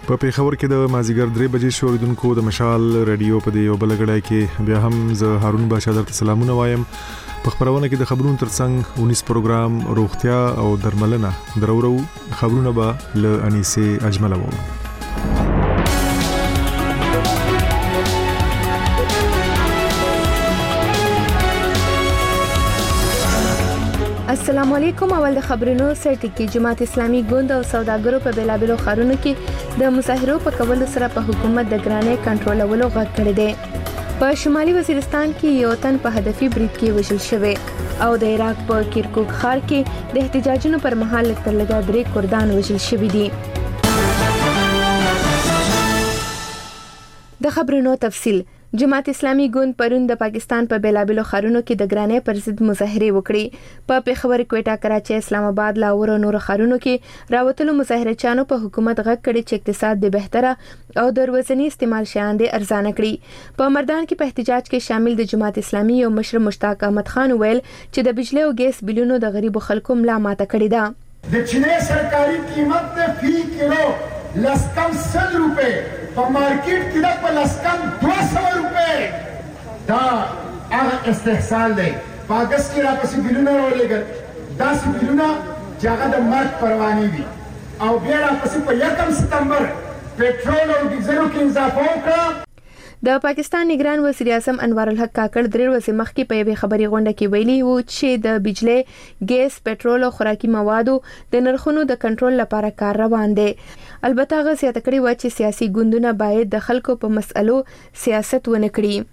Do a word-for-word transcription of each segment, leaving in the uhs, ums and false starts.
په پیښور کې د مازیګر درې بجې شوریدونکو د مشال رادیو په دی یو بلګړای کې بیا هم زه هارون بادشاہ درته سلامونه وایم. په خبرونه کې د خبرونو ترڅنګ اونیس پروګرام روغتیا او درملنه درورو خبرونه به ل انیسه اجمل وو. السلام علیکم. اول د خبرونو سرټی کې جماعت اسلامي ګوند او سوداګرو په بیلابلو خارونو کې د مظاهرو په کولو سره په حکومت د ګرانۍ کنټرولولو غږ کړی دی. په شمالي وزیرستان کې یو تن په هدفي برید کې وژل شوی او د عراق په کرکوک ښار کې د احتجاجونو پر مهال تر لږه درې کردان وژل شوي دي. د خبرونو تفصیل. جماعت اسلامي ګوند پرون د پاکستان په بیلابلو خارونو کې د ګرانۍ پر ضد مظاهره وکړي. په پیښور، کوټا، کراچۍ، اسلام آباد، لاهور او نور خارونو کې راوتلو مظاهرچیانو په حکومت غږ کړي چې اقتصاد د بهتره او د ورځني استعمال شیان د ارزانه کړي. په مردان کې په احتجاج کې شامل د جماعت اسلامي یو مشر مشتاق احمد خان ویل چې د بجلی او ګیس بلونو د غریبو خلکو ملا ماته کړې ده. د چینه سرکاري قیمت د فی کیلو لسکم سل روپے په مارکیټ کې د په لسکم دو سو روپے دا هغه استحصال دی. په اگست کې راپسې بلونه راولېږل داسې بلونه چې هغه د مرګ پروانې دي او بیا راپسې په یکم ستمبر پټرول او ډیزلو کې اضافه وکړه. د پاکستان نگران وزیر اعظم انوار الحق کاکړ درې ورځې مخکې په یوې خبري غونډه کې ویلي وو چې د بجلی، ګیس، پټرول او خوراکي موادو د نرخونو د کنټرول لپاره کار روان دی. البته هغه زیاته کړې و چې سیاسي ګوندونه باید د خلکو په مسألو سیاست ونه کړي.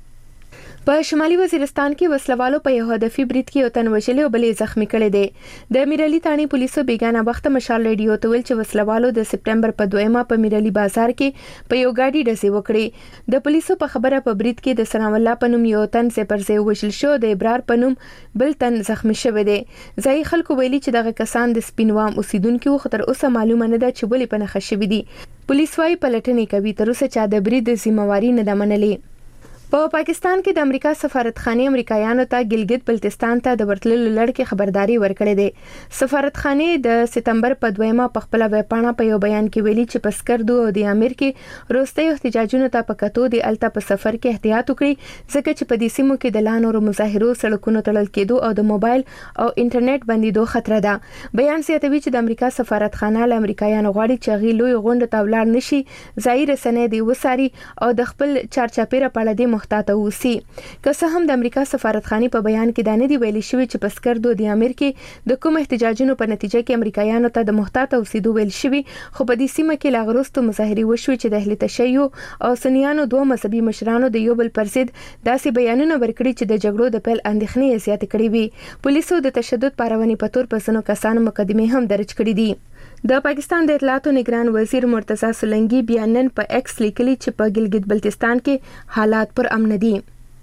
په شمالي وزیرستان کې وسلوالو په یو هدفي برید کې یو تن وژلی او بلې زخمی کړی دی. د میرعلي تاڼي پولیسو بیګانه وخت مشال ریډیو ته ویل چې وسلوالو د سپټمبر په دویمه په میرعلي بازار کې په یو گاډي ډزې وکړې. د پولیسو په خبره په برید کې د سلام الله په نوم یو تن سي پر ځای وژل شو، د ابرار په نوم بل تن زخمی شوی دی. ځای خلکو ویلي چې دغه کسان د سپینوام اوسیدونکو خو تر اوسه معلومه نه ده چې ولې په نښه شوي دي. پولیس وايي پلټنې کوي، تر اوسه چا د برید ذمہواری نه ده منلې. په پاکستان کې د امریکا سفارتخانه امریکایانو ته ګلګت بلتستان ته د ورتللو لړ کې خبرداري ورکړې ده. سفارتخانه د سپتمبر په دویمه په خپل ویبپاڼه په یو بیان کې ویلي چې پسکردو او د امیر کې روستي احتجاجونو ته په کتو د الته په سفر کې احتیاط وکړي ځکه چې په دې سیمو کې د لانو مظاهرو، سړکونو تړل کېدو او د موبایل او انټرنیټ بندیدو خطر ده. بیان زیاتوي چې د امریکا سفارتخانه له امریکایانو غواړي چې غي لوی غونډه ته ولاړ نشي، ظاهر سنې دی وساري او د خپل چارچاپیره په اړه محتاط اوسي. که څه هم د امریکا سفارتخانه په بیان کې دا نه دی ویلي شوی چې پسکردو د امیر کې د کوم احتجاجونو په نتیجه کې امریکایانو ته د محتاط اوسېدو ویل شوی، خو په دې سیمه کې لاغروستو مظاهرې وشوي چې د اهل تشیع او سنیانو دوه مذهبي مشرانو د یو بل پر ضد داسې بیانونه ورکړي چې د جګړو د پیل اندېښنې زیات کړې وي. پولیسو د تشدد پارونې په تور په ځینو کسانو مقدمې هم درج کړې دي. د پاکستان د اطلاعاتو نگران وزیر مرتضی سولنګي بیا نن په ایکس لیکلي چې په ګلګت بلتستان کې حالات پر امن دي.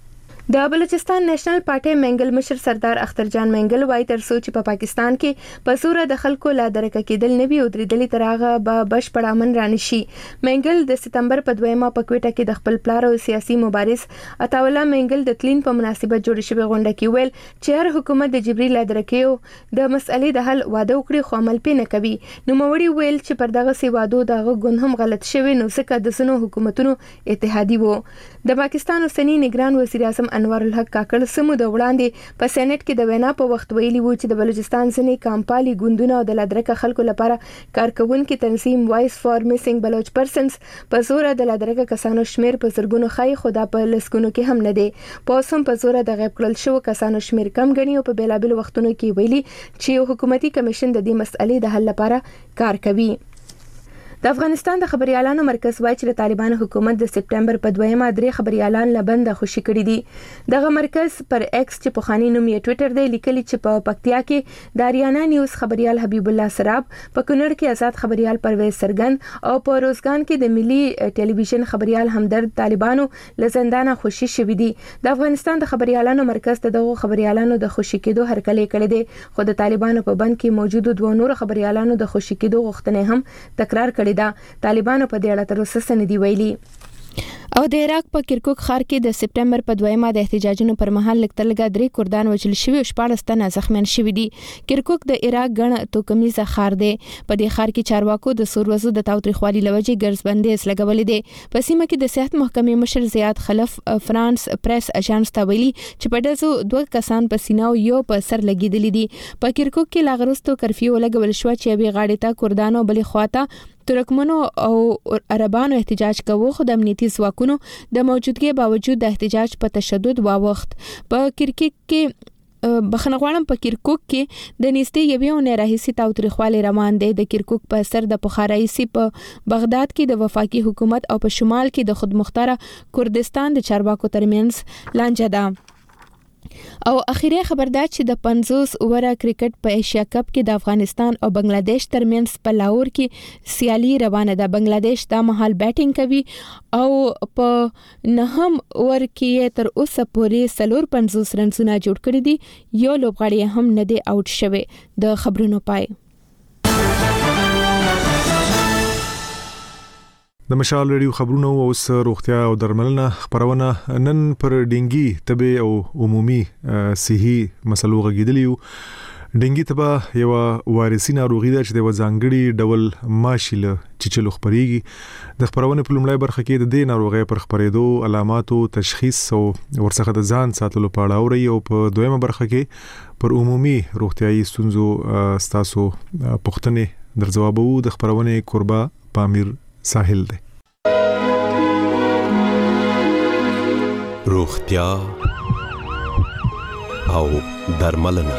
د بلوچستان نېشنل پارټي منګل مشر سردار اختر جان منګل وایي تر څو چې په پاکستان کې په زور د خلکو لا درکه کېدل نه وي او درېدلې ترغه به بشپړ امن رانشي. منګل د سپتمبر په دویمه په کوټه کې د خپل پلار او سیاسي مبارز عطاوالله منګل د تلین په مناسبت جوړ شوی غونډه کې ویل چې هر حکومت د جبري لا درکېو د مسئلې د حل وعده وکړي خو عمل پې نه کوي. نو موري ویل چې پر دغه سی وادو دغه ګون هم غلط شوی نو څنګه د سنو حکومتونو اتحادي وو. د پاکستان اوسنی نگران وزیر اعظم انوار الحق کاکړ سمو د وړاندې په سېنات کې د وینا په وخت ویلي وو چې د بلوچستان ځینې کامپالي ګوندونه او د لادرکه خلکو لپاره کارکونکو تنظیم وایس فار میسنګ بلوچ پرسنز په زور د لادرکه کسانو شمیر په زرګونو خای خدا په لسګونو کې هم نه دی. په اوسم په زور د غیب کړل شو کسانو شمیر کم غني او په بیلابل وختونو کې ویلي چې حکومتي کمیشن د دې مسئلې د حل لپاره کار کوي. د افغانستان د خبريالانو مرکز وایي چې د طالبان حکومت د سپټمبر په دویمه درې خبريالان لبند خوشي کړي دي. دغه مرکز پر ایکس چې په خاني نوم یې ټوئیټر دی لیکلي چې په پکتیا کې د اریانا نیوز خبريال حبیب الله سراب، په کونړ کې آزاد خبريال پرویز سرګند او په روزګان کې د ملي ټلویزیون خبريال همدرد طالبانو لزندانه خوشي شوي دي. د افغانستان د خبريالانو مرکز ته دغه خبريالانو د خوشي کېدو هرکلی کړی دی، خو د طالبانو په بند کې موجود دوه نور خبريالانو د خوشي کېدو غوښتنې هم تکرار کړي دا. طالبانو په دې اړه تر اوسه څه نه دی ویلي. او د عراق په کرکوک ښار کې د سپټمبر په دویمه د احتجاجونو پر مهال لکتلګه درې کردان وژل شوي او شپاړس تنه زخمیان شوي دي. کرکوک د عراق ګڼ توکمیزه ښار دی. په دې ښار کې چارواکو د سوروزو د تاوتریخوالي لوجې ګرځبندیز لګولې دي. په سیمه کې د صحت محکمې مشر زیاد خلف فرانس پریس اژانس ته ویلي چې په دزو دوه کسان په سینه او یو په سر لګیدلې دي. په کرکوک کې لاغرستو کرفیو لګول شو چې به غاړې ته کردانو بلې خواته ترکمنو او عربانو احتجاج کوو، خو د امنیتي ځواکونو د موجودګۍ باوجود د احتجاج په تشدد واوښت. په کرکوک کې بخښنه غواړم په کرکوک کې د نږدې یوې اونۍ راهیسې تاوتریخوالی روان دی. د کرکوک په سر د پخارایسي په بغداد کې د وفاقي حکومت او په شمال کې د خودمختار کردستان د چارواکو ترمنځ لانجه ده. او اخیری خبردار چې د پنځوس اووره کرکټ په ایشیا کپ کې د افغانستان او بنگلاديش ترمنځ په لاهور کې سیالي روانه ده. بنگلاديش دا مهال بیټینګ کوي او په نهم اوور کې تر اوسه پورې څلور پنځوس رنونه جوړ کړي دي. یو لوبغاړی هم نه دی آوټ شوی. د خبرونو پای. د مشال ریډیو خبرونه او اوس روغتیا او درملنه خبرونه نن پر ډینګي تبه او عمومي صحي مسلو غږیدلیو. ډینګي تبه یو وایرسي ناروغي ده چې د وزانګړي ډول ماشي له چچلو خبريږي. د خبرونه په لومړی برخه کې د دې ناروغي پر خبرېدو علامات او تشخیص او ورڅخه د ځان ساتلو په اړه اوري او په دویمه برخه کې پر عمومي روغتيایي ستونزو ستاسو پوښتنې درځوابو. د خبرونه قربا پامیر ساحل دی. روغتیا او درملنه.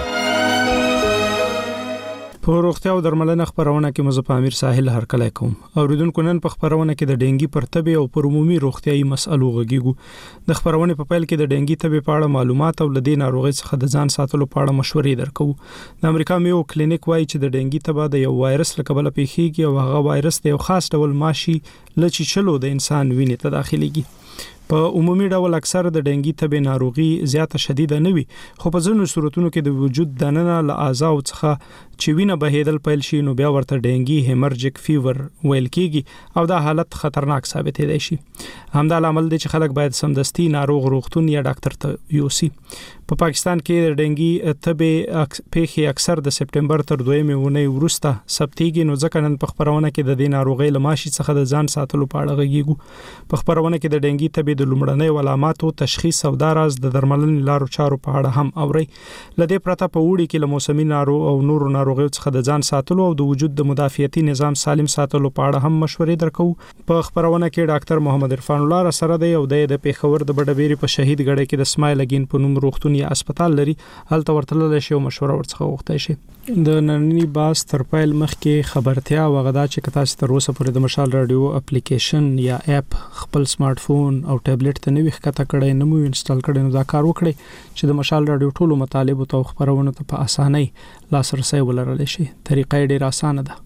په روغتیا او درملنه خبرونه کې مزه پامیر ساحل هرکلی کوم. اوریدونکو نن په خبرونه کې د ډینګي پر تبه او پر عمومي روغتيایي مسالو غږیږو. د خبرونه په پیل کې د ډینګي تبه په اړه معلومات او لدې ناروغي څخه د ځان ساتلو په اړه مشورې درکو. د امریکا میو کلینیک وایي چې د ډینګي تبه د یو وایرس له کبله پیښیږي او هغه وایرس د یو خاص ډول ماشي لچې چلو د انسان وینې ته داخليږي. په عمومي ډول اکثر د ډینګي تبه ناروغي زیاته شدیده نه وي، خو په ځینو صورتونو کې د وجود دننه له اعضاء څخه چې وینه بهیدل پیل شي نو بیا ورته ډینګي هیمرجیک فیور ویل کیږي او دا حالت خطرناک ثابت دی شي. همدا عمل دی چې خلک باید سمدستي ناروغ روغتون یا ډاکټر ته یوسي. په پا پاکستان کې د ډینګي تبه پیښې اکثر د سپټمبر تر دویمې ونې وروسته ثبتېږي، نو ځکه نن په خبرونه کې د دې ناروغۍ له ماشي څخه د ځان ساتلو په اړه غږیږو. په خبرونه کې د ډینګي تبه د لومړنۍ علاماتو تشخیص او داراز د درملنې لارو چارو په اړه هم اوري. لدې پرته په وړي کې له موسمي ناروغ او نورو ناروغیو څخه د ځان ساتلو او د وجود د مدافعتي نظام سالم ساتلو په اړه هم مشورې درکو. په خبرونه کې ډاکټر محمد عرفان الله سره دی او د پیښور د بډبيري په شهید غړي کې د سمایل اگین په نوم روغتون یا هسپتال لري، هلته ورتلل شي او مشوره ورڅخه وغوښتای شي. د نننی باس تر پایل مخکې خبرتیا وغدا چې کتا چې تر اوسه پورې د مشال رادیو اپلیکیشن یا اپ خپل سمارټ فون او ټابلیټ ته نوې ښکته کړئ نه مو انسټال کړئ نو دا کار وکړئ چې د مشال رادیو ټولو مطالب او خبرونه ته په اسانۍ لاسرسي ولرلی شي. طریقه ډېره اسانه ده.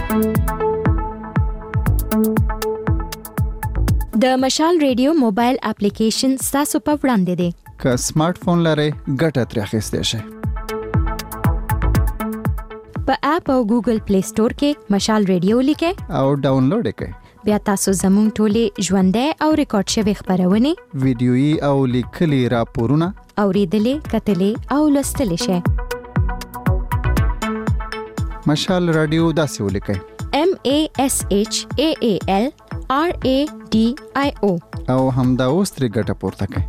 د مشال رادیو موبایل اپلیکیشن تاسو په وړاندې دی. که سمارټ فون لرئ ګټه ترې اخیستی شئ. په اپ او ګوګل پلی سٹور کې مشال رادیو لیکئ او ډاونلوډ کړئ. بیا تاسو زموږ ټولې ژوندۍ او ریکارډ شوی خبرونه، ویډیويي او لیکلي راپورونه اوریدلې، کتلې او لوستلې شئ. مشال رادیو داسې ولیکئ: M A S H A A L R A D I O او همدا اوس ترې ګټه پورته کړئ.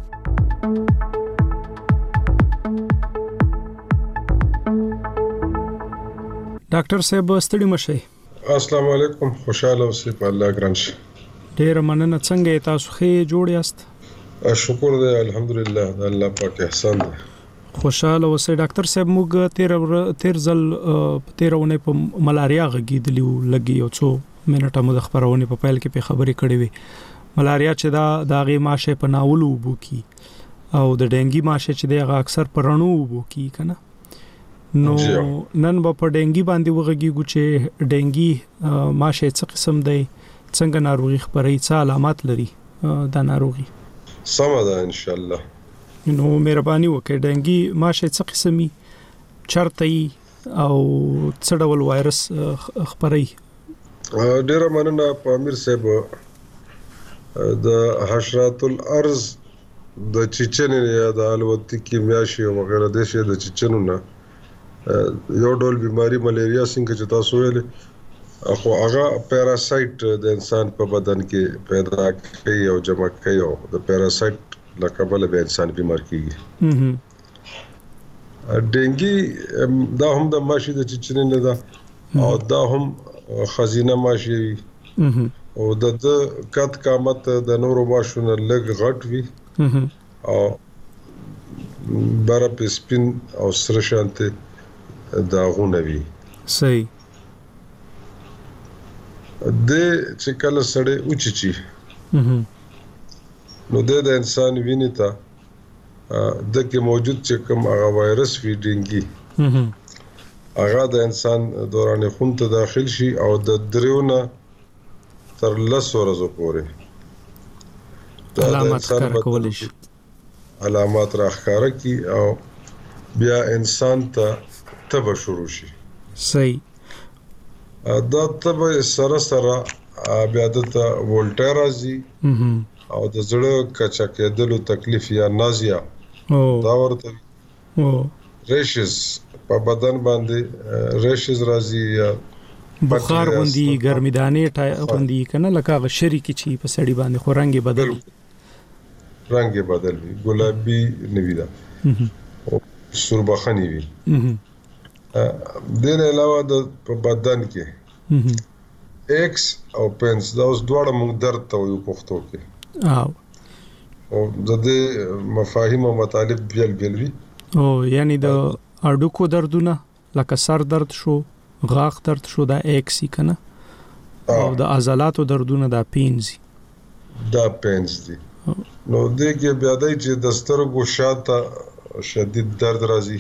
ډاکټر صاحب ستړي مشئ. السلام علیکم، خوشاله اوسئ په الله ګران شي. ډېر مننه. څنګه تاسو ښه جوړ یاست؟ شکر دی الحمدلله، د الله پاک احسان دی. خوشاله اوسئ. ډاکټر صاحب موږ تیر تیر ځل تیرونه په ملاریا غږیدلی لګي او څو منټه مو د خبرونه په پیل کې په خبرې کړې وي. ملاریا چې دا د غي ماشه په ناول وبو کی او د ډینګي ماشه چې دغه اکثر په رڼو وبو کی کنه. نو نن په ډینګي باندې وغږیږو چې ډینګي ماشه څه قسم دی، څنګه ناروغي خبرې، څه علامات لري دا ناروغي. سمه ده ان شاء الله. نو مهرباني وکړئ، ډینګي ماشه څه قسمي، چرته او څه ډول وایرس خبرې؟ ډیره مننه په امیر صاحب. د حشرات الارض د چچن یا د الوتکی میاشي او وغیرہ د شه د چچنو نه یو ډول بیماری ملیریا څنګه چې تاسو ویل خو هغه پیراسایت د انسان په بدن کې پیدا کوي او جمع کوي او د پیراسایت لکبل به انسان بیمار کیږي ډینګي دا هم د ماشي د چچن نه ده او دا هم خزینه ماشي او د کټ قامت د نورو ماشونو لګ غټ وي او بار په سپین او سره شانته دا غونوي صحیح د چې کله سړی اوچی نو د انسان ویني ته د کې موجود چې کوم هغه وایرس وی ډینګي هغه د انسان دوران خون ته داخل شي او د دریونه تر لسو ورځو پورې علامات کار کول شي علامات راخاره کی او بیا انسان ته تبه شروع شي صحیح دا تبه سره سره بیا د وولټر راځي او د زړه کچا کېدلو تکلیف یا نازیا دا ورته او ریشز په بدن باندې ریشز راځي یا بخار غوندي ګرميدانې ټای غوندي کنه لکه غشري کی چی په سړی باندې خو رنگ بدل رنگ بدل وي ګلابي نوي دا او سربخني وي دین علاوه د په بدن کې ایکس او پنس دا اوس دواړه موږ درد ته یو پښتو کې او او د دې مفاهیم او مطالب بیل بیل وي او یعنی د اډوکو دردونه لکه سر درد شو غاښ درد شو دا ایکسی کنه او د عضلاتو دردونه دا پینز دا پینز دي نو دې کې بیا دای چې د سترګو شاته شدید درد راځي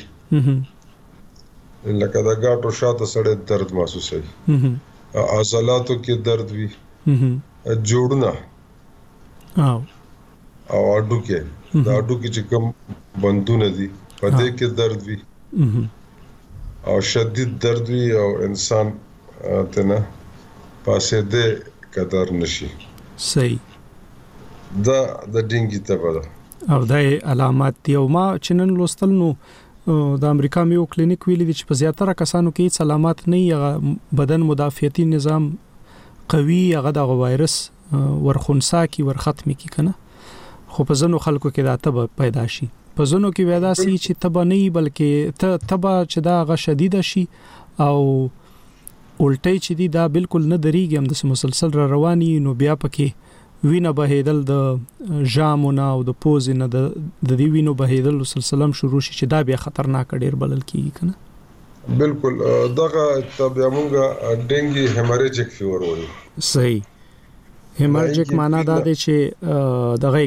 لکه دا ګاټو شاته سړی درد محسوسوي عضلاتو کې درد وي جوړونه او او اډو کې دا اډو کې چې کوم بندونه دي په دې کې درد وي او شدید درد وي او انسان ته نه پاسه دې قدر نشي صحیح دا د ډینګي تبه ده او دای علامات دی او ما چنن لوستل نو د امریکا میو کلینیک ویلي دي چې په زیاتره کسانو کې علامات نه یغه بدن مدافعتي نظام قوي هغه د وایرس ورخنسا کی ور ختمي کی کنه خو په ځنو خلکو کې دا تبه پیدا شي په ځنو کې ودا سي چې تبه نه بلکې ته تبه چې دا غ شدید شي او الټي چې دی دا بالکل نه دريږي هم د مسلسل را رواني نو بیا پکې وینه بهیدل د جامونه او د پوزینه د د دې وینو بهیدل سلسله شروع شي چې دا بیا خطرناک ډیر بلل کیږي کنه بالکل دغه تبه موږ ډینګي هیمریجیک فیور وایي صحیح هیمریجیک معنا دا دی چې دغه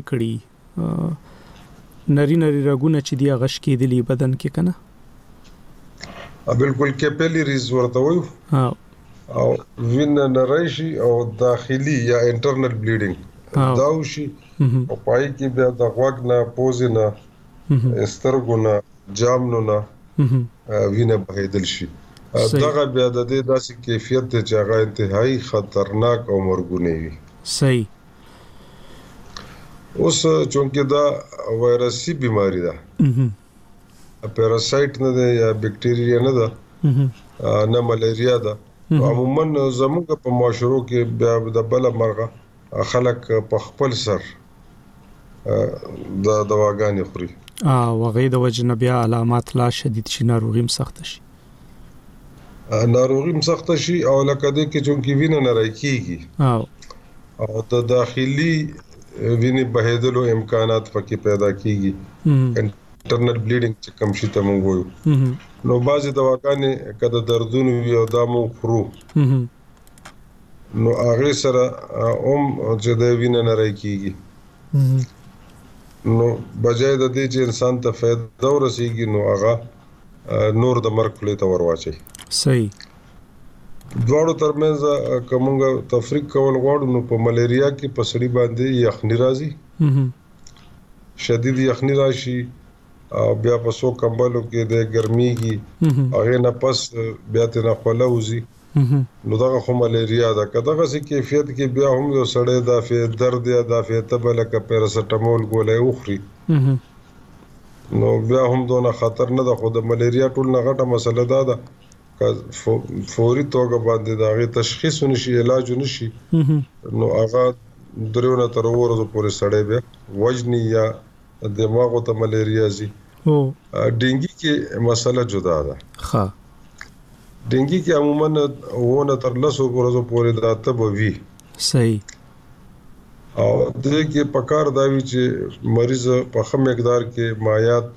کړي نری نری رګونه چې دی غش کېدلی بدن کې کنه بالکل کیپیلریز ورته وایو ها او وینه نریشي او داخلي یا انټرنل بلیډینګ دا وشي او پای کې بیا د غوږ نه پوزې نه سترګو نه جامنو نه وینه بهیدل شي دغه بیا د دې داسې کیفیت ته چې هغه انتهایی خطرناک او مرګونی وي صحیح اوس چونکه دا وایرسي بیماری ده پیراسایت نه ده یا بکټیریا نه ده نه ملیریا ده عموما زموږ په معاشرو کې بیا د بل مرغه خلک په خپل سر د دواګانې خوري ا وغې د وجنه بیا علامات لا شدید شي ناروغي سخت شي ناروغي سخت شي او لکه دې کې چونکی وینه نه راکېږي او او د داخلي وینې بهیدلو امکانات پکې پیدا کیږي انټرنل بلیډینګ چې کم شي ته موږ وایو نو بعضی دواګانې کله دردونه وي او دا مو خورو نو هغه سره اوم چې د وینې نه راکېږي نو بجای د دې چې انسان ته فائدہ ورسیږي نو هغه نور د مرګ خولې ته ورواچي صحیح دواړو ترمنځ کومه تفریق کول غواړو نو په ملیریا کې پسړی باندې یخنی راځي شدید یخنی راشي او بیا په سو کمبلو کې د ګرميږي هغه نه پس بیا ته نه خلوزي نو دا خو ملیریا دا کداغه سي کیفیت کې بیا هم یو سړی دا فی درد یا دا فی تبل ک پیراسټامول ګولې اخري نو بیا هم دونه خطر نه ده خو د ملیریا ټول نه غټه مسله ده ده فوري توګه باندې دا غي تشخیص نشي علاج نشي نو هغه درونه تر ورځې پورې سړی بیا وجنی یا دماغ ته ملیریا زی او ډینګي کې مسله جدا ده ها ډینګي کې عموما ونه تر لسو ورځې پورې دا تبوي صحیح او دې کې پکار دا وی چې مریض په خام مقدار کې مایات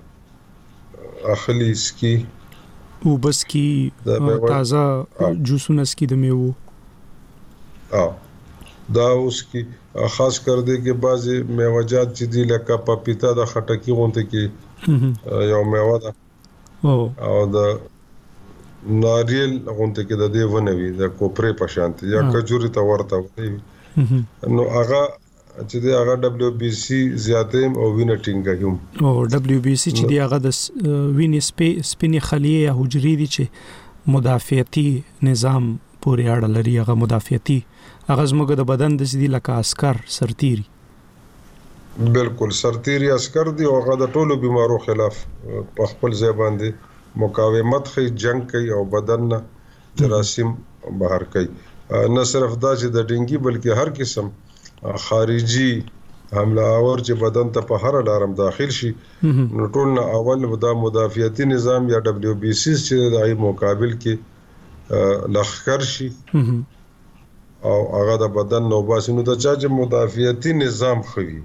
اخلي سکی او بس کی تازه جوسونه سکی د میوه اه دا اوس کی خاص کر دې کې بعضي میوه‌جات چې دي لکه پپیتا د خټکی غونته کې یو میوه ده او د ناریل غونته کې د دې ونوي د کوپرې په شانتي یا کجوري ته ورته وي نو هغه چې دی هغه دبليو بي سي زیاتیم او وینه ټینګه هم او دبليو بي سي چې دی هغه د وینې سپینې خلیې یا حجرې دي چې مدافعتي نظام پورې اړه لري هغه مدافعتي هغه زموږ د بدن د سدي لکه عسكر سرتيري بالکل سرتيري عسكر دي او هغه د ټولو بيمارو خلاف په خپل ځای باندې مقاومت کوي جنگ کوي او بدن جراثیم بهر کوي نه صرف دا چې د ډینګي بلکې هر قسم خارجي حمله اور چې بدن ته په هر لارم داخل شي نو ټول نه اول دا مدافعتي نظام یا دبليو بي سي چې دای مقابل کې لخر شي او هغه د بدن نو باسي نو د چا چې مدافعتي نظام خوي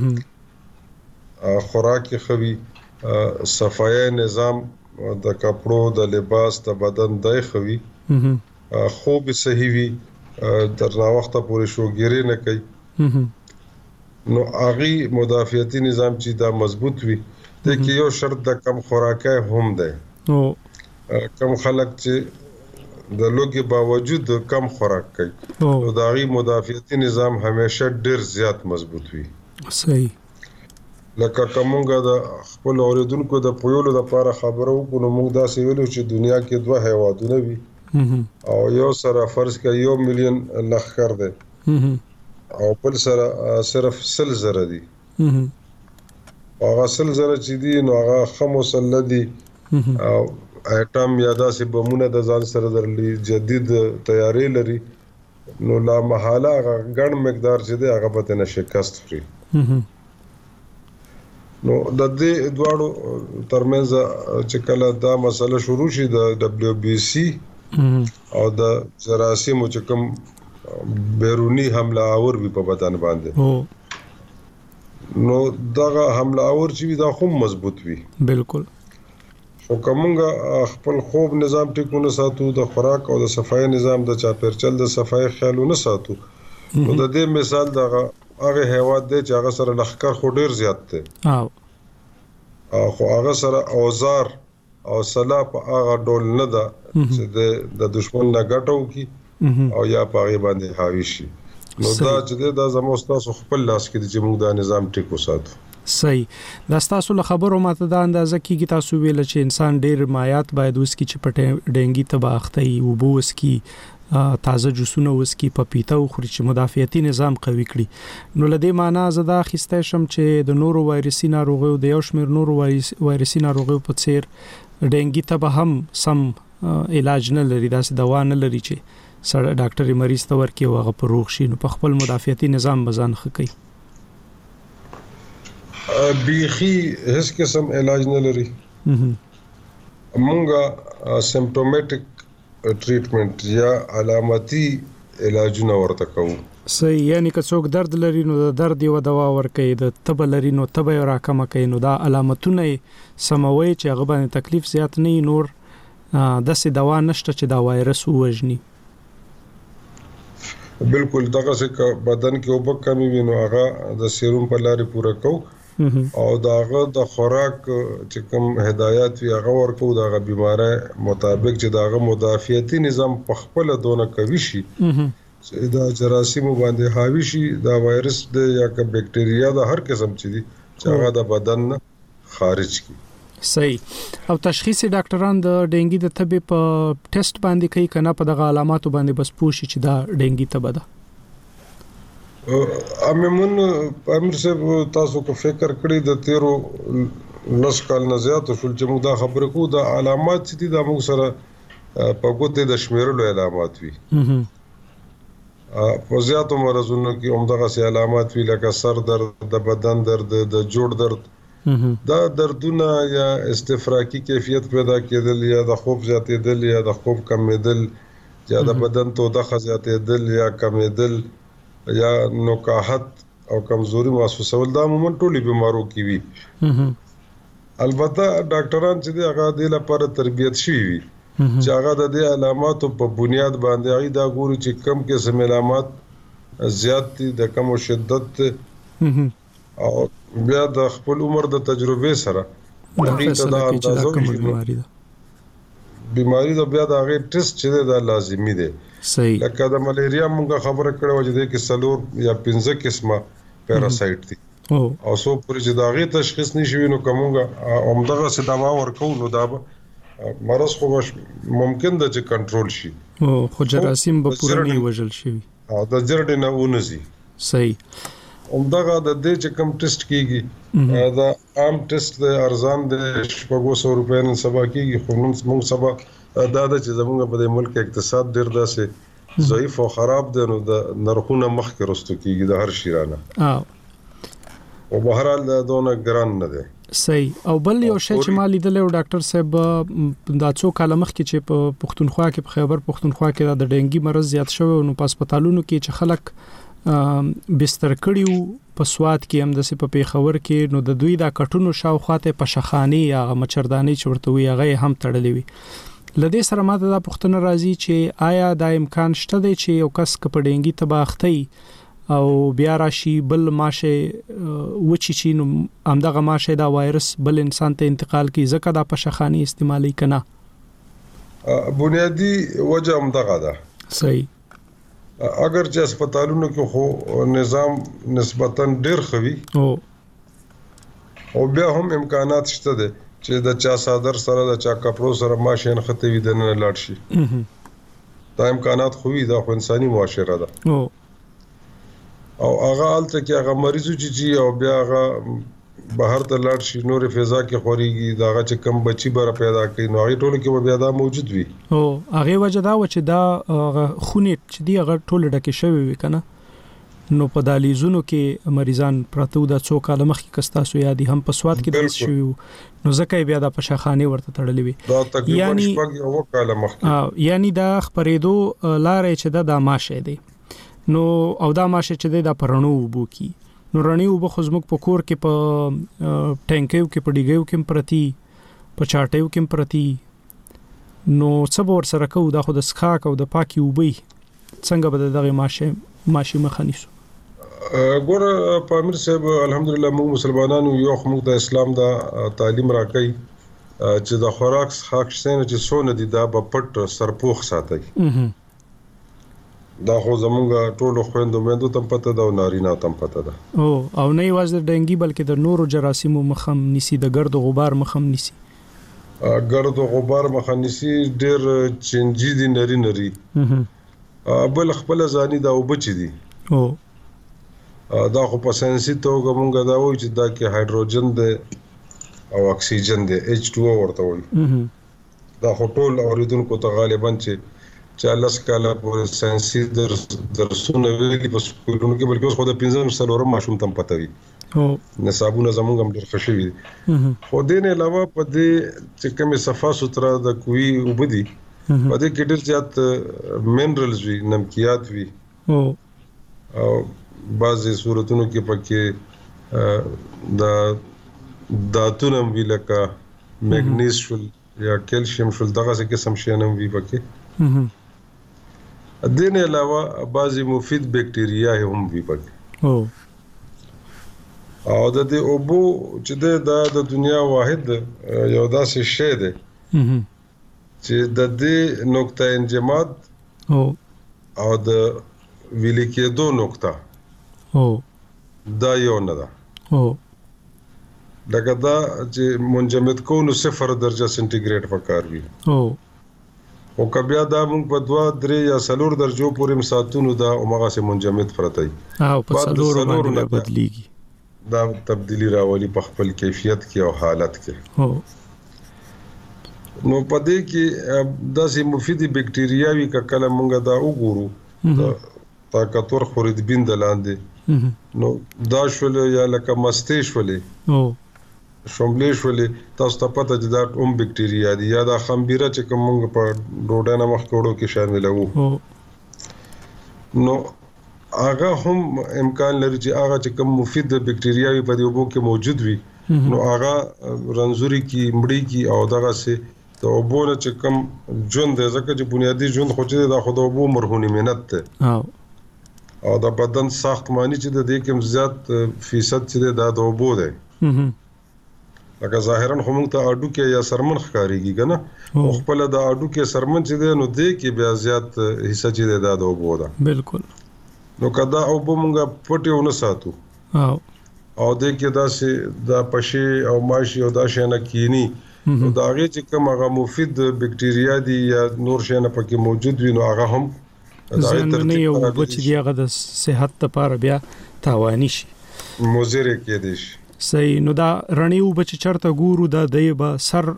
خوراک خوي صفای نظام د کپړو د لباس د بدن دای خوي خوب صحیح وي تر وخته پورې شوګيري نه کوي نو اغي مدافعتي نظام چې دا مضبوط وي د کې یو شرط د کم خوراکه هم ده او کم خلک چې د لوګي باوجود کم خوراک کوي نو دا غي مدافعتي نظام همیشه ډیر زیات مضبوط وي صحیح لکه کومګه د خپل اوریدونکو د پویولو د لپاره خبرو کو نو موږ دا سویلو چې دنیا کې دوه هیوادونه وي او یو سره فرض کړئ یو میلیون لخر ده او بل سره صرف سل زره دي هغه سل زره چې دي نو هغه خمس لدي او اټم یا داسې بمونه د ځان سره درلي جدید تیاری لري نو لا محاله غړ مقدار چې دی هغه به نه شکست خوري نو د دې دواړو ترمنځ چې کله دا مسله شروع شي د دبليو بي سي او د جراثیم چې کوم بیرونی حمله اور وی په بدن باندې نو دغه حمله اور چې دا خو مضبوط وي بالکل خو کومګه خپل خوب نظام ټیکونه ساتو د خوراک او د صفای نظام د چاپیرچل د صفای خیالونه ساتو نو د دې مثال دغه هغه هیواد دی چې هغه سره لخر خو ډیر زیات دی او خو هغه سره اوزار او سلا په هغه ډول نه ده چې د دشمن نه ګټو کی او یا پاغي باندې حاوی شي نو دا چې دا زموږ تاسو خپل لاس کې چې موږ دا نظام ټیکو ساتو صحیح دا تاسو له خبرو ماته دا اندازه کیږي تاسو ویل چې انسان ډیر مایات باید وس کی چې پټه ډنګي تباختي او بوس کی تازه جوسونه وس کی پپیتا او خوري چې مدافعتي نظام قوي کړي نو لدې معنی زدا خسته شم چې د نورو وایرسي ناروغیو د یو شمیر نورو وایرسي ناروغیو په څیر ډنګي ته هم سم علاج نه لري داسې دوا نه لري چې سره ډاکټر مریض ته ورکي واغه په روغ شي نو په خپل مدافعتي نظام بزان خکې بیخي هیڅ قسم علاج نه لري مونږه سمپټومټیک ټریټمنټ یا علامتي علاجونه ورته کوو صحیح یعنی که څوک درد لري نو د درد یو دوا ورکړي د تب لري نو تب یې راکمه کوي نو دا علامتونه سموي چې هغه باندې تکلیف زیات نه نور داسې دوا نشته چې دا وایرس وژني بالکل دغه څه بدن کې وب کمی وینو هغه د سیروم په لارې پوره کو او داغه د خوراک چې کوم هدایت وی هغه ورکو دغه بیماره مطابق چې دغه مدافعتي نظام په خپل دونه کوي شي چې دا جراثیم باندې حاوی شي دا وایرس د یا که بکټریا د هر قسم چې دي چې هغه د بدن خارج کی صحیح. او تشخیصي ډاکټران د ډینګي د تبې په ټیسټ باندې کوي کنه په دغه علاماتو باندې بس پوښي چې دا ډینګي تبه ده؟ اممن امر صاحب تاسو کو فکر کړی د تیرو لس کال نه زیات شول چې موږ دا خبره کوو د علامات چې دي د موږ سره په ګوتې د شمیرلو علامات وي. په زیاتو مرزونو کې همدغه سي علامات وي لکه سر درد، د بدن درد، د جوړ درد. دا دردونه یا استفراقی کیفیت پیدا کېدل یا د خوب زیاتېدل یا د خوب کمېدل یا د بدن توده زیاتېدل یا کمېدل یا نوکاحت او کمزوري محسوسول دا عموما ټولي بیمارو کې وي. البته ډاکټران چې هغه د لپاره تربیت شوي وي چې هغه د دې علاماتو په بنیاد باندې هغه دا ګوري چې کم قسم علامات زیات دي د کم شدت او بیا د خپل عمر د تجربه سره هغه ته دا اندازو بیماری ده بیماری د بیا د هغه ټیسټ چې دا لازمي دی. صحیح. لکه د ملیریا موږ خبره کړو چې د کې سلور یا پنځه قسمه پیراسایت دي او سو پر چې دا غي تشخیص نشوي نو کومه عمدغه څه دوا ورکو نو دا مرض خو ممکن ده چې کنټرول شي او خو جراثیم به پوره نه وژل شي او د جرډ نه ونزي. صحیح. عمدغه د دې چې کوم ټیسټ کیږي دا عام ټیسټ د ارزان د شپږ سوه روپۍ نه سبا کیږي خو موږ سبا دا د چې زموږ په ملک اقتصاد ډیر داسې ضعیف او خراب دی نو د نرخونه مخکې رستو کیږي د هر شي رانه او بهرحال دا دونه ګران نه دی. صحیح. او بل یو شی چې ما لیدل او ډاکټر صاحب دا څو کال مخکې چې په پښتونخوا کې په خیبر پښتونخوا کې د ډینګي مرض زیات شوی نو په هسپتالونو کې چې خلک بستر کړیو په سواد کې هم د سپ په خبر کې نو د دوی دا کټونو شاوخواته په شخانی یا مچردانی چورته وي هغه هم تړلې وي. لدې سره ماته دا پښتنه راځي چې آیا دا امکان شته دی چې یو کس په ډینګي تباختي او بیا راشي بل ماشه وچی چې نو همدغه ماشه دا وایرس بل انسان ته انتقال کی ځکه دا په شخانی استعمالي کنه؟ بنیادی وجه همدغه ده. صحیح. اگر چې هسپتالونو کې خو نظام نسبتاً ډیر خوي او او بیا هم امکانات شته دي چې د چا صادر سره د چا کپړو سره ماشین خطي وي د نه لاړ شي. دا امکانات خوي دا خو انساني معاشره ده او او هغه الته کې هغه مریضو چې او بیا هغه بهر ته لاړ شي نور فضا کې خوريږي دا هغه چې کم بچي بره پیدا کوي نو هغه ټول کې بیا دا موجود وي او هغه وجه دا و چې دا خونې چې دی هغه ټول ډکه شوی وي کنه نو په دالیزونو کې مریضان پراته د څو کال مخکې کستاسو یادي هم په سواد کې داس شوی نو ځکه بیا د پښخانه ورته تړلې وي دا تقریبا شپږ یو کال مخکې یعنی دا خبرېدو لارې چې دا د ماشه دی نو او دا ماشه چې دا پرونو وبو کی نو رڼیو به خزمک په کور کې په ټانکیو کې په ډیګیو کې پرتی په چاټیو کې پرتی نو صبر سره کو دا خو د سخاک او د پاکي وبي څنګه به دغه ماشه ماشي مخانیسو ګور پامیر صاحب الحمدلله موږ مسلمانانو یو موږ د اسلام دا تعلیم راکړي چې د خوراک حق شته چې سونه دي دا په پټ سرپوخ ساتي دا خو زمونږ ټولو خويندو مېندو تم پته دا او نارینه تم پته ده او او نه یوازې د ډینګي بلکې د نورو جراثیمو مخم نسی د ګرد غبار مخم نسی ګرد غبار مخم نسی ډېر چنجي دي نری نری بل خپل ځاني دا وبچ دي او دا خو په ساينسي توګه مونږ دا وایو چې دا کې هایدروجن ده او اکسیجن ده ایچ ټو او ورته وایي دا خو ټول اوریدونکو ته غالبا چې چالیس کاله په ساينسي درسونه ویلي په سکولونو کې بلکې اوس خو د پنځم سلورم ماشوم تم پته وي او نصابونه زموږ هم ډېر خوشي وي خو دې نه علاوه په دې چې کومه صفه ستره د کوي وبدي په دې کې ډېر زیات منرالز وي نمکيات وي او او بعضي صورتونو کې پکې د داتونه وی لکه مګنیز شول یا کیلشیم شول دغه څه قسم شینم وی پکې دې نه علاوه بعضي مفید بکټیریا هم وی پکې او او د دې اوبو چې د دنیا واحد یو داسې شی دی چې د دې نقطه انجماد او او د ویل کېدو نقطه او دا یو نه ده او لکه دا چې منجمد کوو نو صفر درجه سنټیګریډ پکار وي او او کبیا دا موږ په دوه درې یا څلور درجو پورې مساتونو دا عمره سه منجمد پرته وي او په څلور باندې بدلیږي دا تبدیلی راولي په خپل کیفیت کې او حالت کې هو نو پدې کې داسې مفیدی بکټریاوي کا کله مونږه دا وګورو طاقتور خوردبین د لاندې نو دا شول یا لکه مستې شولې او شومبلې شولې تاسو ته پته چې دا اوم بکټریا دي یا دا خمبيره چې کوم مونږ په ډوډۍ نه مخ کوړو کې شامل وو نو هغه هم امکان لري چې هغه چې کوم مفید بکټریاوي په دې وبو کې موجود وي نو هغه رنځوري کې مړی کې او دغه سه ته وبونه چې کوم ژوند ځکه چې بنیادی ژوند خو چې دا خو د وبو مرهونی مهنت ته او او د بدن ساختماني چې د دې کوم زیات فیصد چې دا د وبو ده لکه ظاهرا هم ته اډو کې یا سرمن ښکاریږي کنه او خپل د اډو کې سرمن چې ده نو دې کې بیا زیات حصہ چې ده د وبو ده بالکل نو کدا او به مونږه پټیو نه ساتو او او د کې دا سه دا پښې او ماشي او دا شنه کینی نو دا غي چې کوم هغه مفید بکټریا دي یا نور شنه پکې موجود وي نو هغه هم دا نه یو بچ دی هغه د صحت لپاره بیا تاواني شي مضر کې دي صحیح نو دا رڼیو بچ چرته ګورو دا دایبه سر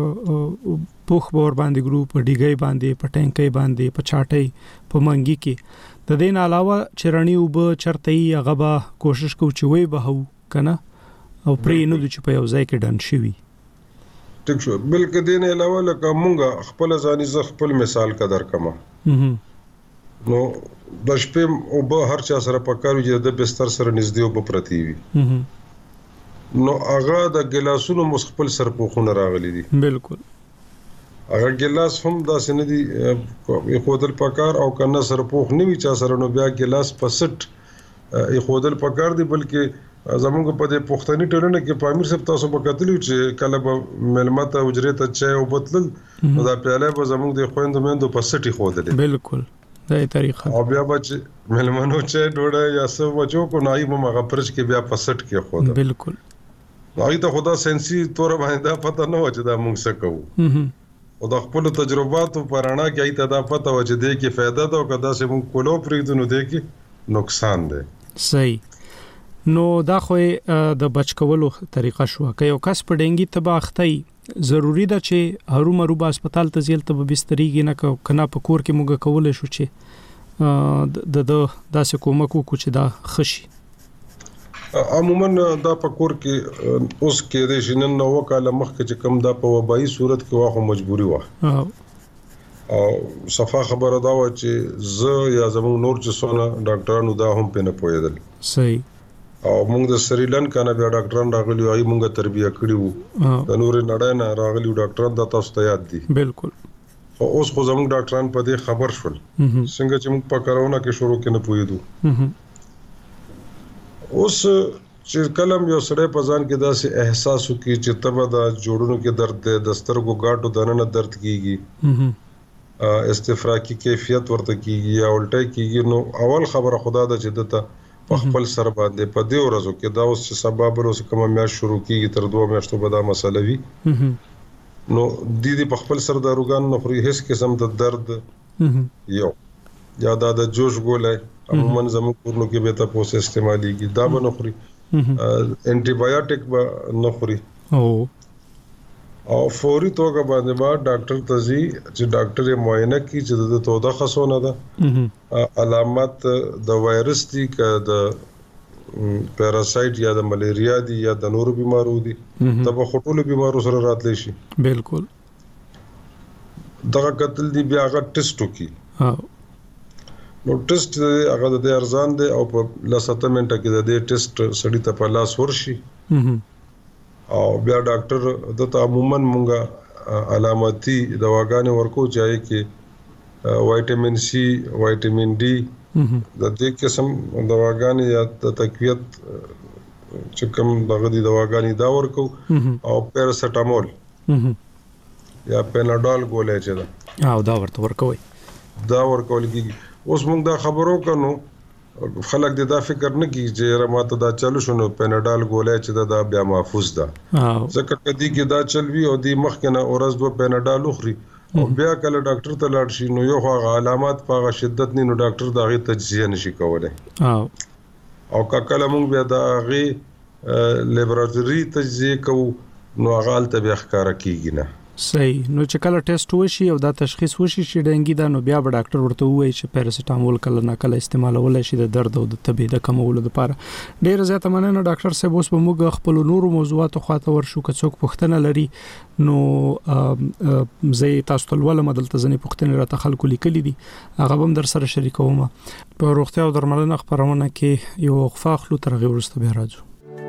پوخ بور باندې ګروپ په ډیګي باندې په ټینکي باندې په چاټي په منګي کې د دین علاوه چرنیو به چرته یې هغه به کوشش کوو چې وای به هو کنه او پرې نو چې په یو ځای کې ډن شي ټیک شو بلکې دین علاوه لکه مونږه خپل ځاني ز خپل مثال قدر کما نو د شپې او به هر چا سره پکارو چې د بستر سره نږدې او په پرتی وي نو هغه د ګلاسونو مخفل سرپوخونه راغلي دي بالکل هغه ګلاس هم دا سن دي خودل پکار او کنه سرپوخ نه وی چا سره نو بیا ګلاس پسټ خودل پکار دي بلکې زمونږ په دې پښتني ټولنه کې پامیر صاحب تاسو په کتلو چې کله به ملمت او اجرت چای او بتل نو دا پیاله به زمونږ د خويندو مېندو پسټي خودل بالکل دا طریقه او بیا بچ ملمنو چای ډوډۍ یا څه وجو کو نای مو هغه پرچ کې بیا پسټ کې خود بالکل هغه ته خدا سنسي تور باندې دا پته نه و چې دا موږ څه کوو او د خپل تجرباتو پرانا کې ایته دا پته و چې دې کې فائدہ ده او کدا سه موږ کولو پرېږدو نو دې کې نقصان ده صحیح نو دا خو د بچ کولو طریقه شو که یو کس په ډنګي تباختای ضروری ده چې هرو مرو با هسپتال ته ځیل ته بسترېږي نه کنه په کور کې موږ کولای شو چې د د داسې کومکو کو چې دا خشي عموما دا په کور کې اوس کې د شنن نو وکاله مخ کې کم دا په وبایي صورت کې واخو مجبوري و او صفه خبره دا و چې ز یا زموږ نور چې سونه ډاکټرانو دا هم پنه پویدل صحیح او موږ د سریلانکا نه بیا ډاکټران راغلي او موږ تربیه کړی وو د نور نړۍ نه راغلي ډاکټران دا تاسو ته یاد دي بالکل او اوس خو زموږ ډاکټران په دې خبر شول څنګه چې موږ په کرونا کې شروع کړو پویدو اوس چې کلم یو سړی په ځان کې داسې احساس وکړي چې تبه دا جوړونو کې درد ده د سترګو غاټو دننه درد کیږي استفراقی کیفیت ورته کیږي یا الټی کیږي نو اول خبره خدا د چې دته په خپل سر باندې په دې ورځو کې دا اوس سبب ورو څخه کومه میاشت شروع کیږي تر دوه میاشتو به دا مسله وي نو د دې په خپل سر داروګان نه خوري هیڅ قسم د درد یو یا دا د جوش ګولای عموما زموږ کورونو کې به تاسو استعماليږي دا به نه خوري انټي بایوټیک به نه خوري او او فوري توګه باندې با ډاکټر ته ځي چې ډاکټر یې معاینه کوي چې د توده خصونه ده علامات د وایرس دي که د پیراسایت یا د ملیریا دي یا د نورو بیمارو دي دا په خټولو بیمارو سره راتلی شي بالکل دا قتل دی بیا هغه ټیسټ وکي ها نو ټیسټ هغه د ارزان دی او په لاسته منټه کې د دې ټیسټ سړی ته په لاس ورشي او بیا ډاکټر د عموما مونږه علاماتي دواګانې ورکو چاهي کې وایټامین سی وایټامین ډي د دې قسم دواګانې یا د تقویت چې کوم دغه دي دواګانې دا ورکو او پیراسټامول یا پیناډول ګولې چې دا او دا ورته ورکوي دا ورکول کیږي اوس موږ دا خبرو کنو خلک د دا فکر نه کوي چې رماته دا چلو شنو پیناډال ګولای چې دا بیا محفوظ ده ځکه کدي کې دا چلوي او د مخکنه اورز دو پیناډال اخري او بیا کله ډاکټر ته لاړ شي نو یو هغه علامات په شدت نه نو ډاکټر دا غي تجزیه نشي کولای او کله موږ بیا دا غي لیباراتوري تجزیه کوو نو هغه ته بیا ښکارا کیږي نه صحیح نو چې کله ټیسټ وشي او دا تشخیص وشي چې ډنګي دا نو بیا به ډاکټر ورته وایي چې پیراسټامول کله نه کله استعمالول شي د درد او د تبې د کمولو لپاره ډیر زیاته مننه ډاکټر صاحب اوس به موږ خپل نورو موضوعاتو خواته ورشو که څوک پوښتنه لري نو زه تاسو ته ولله مدلته ځنې پوښتنه راته خلکو لیکلي دي هغه هم در سره شریکوم په روغتیا او درملنه خبرونه کې یو وقفه خلو تر غوړ ورسته بیا راځو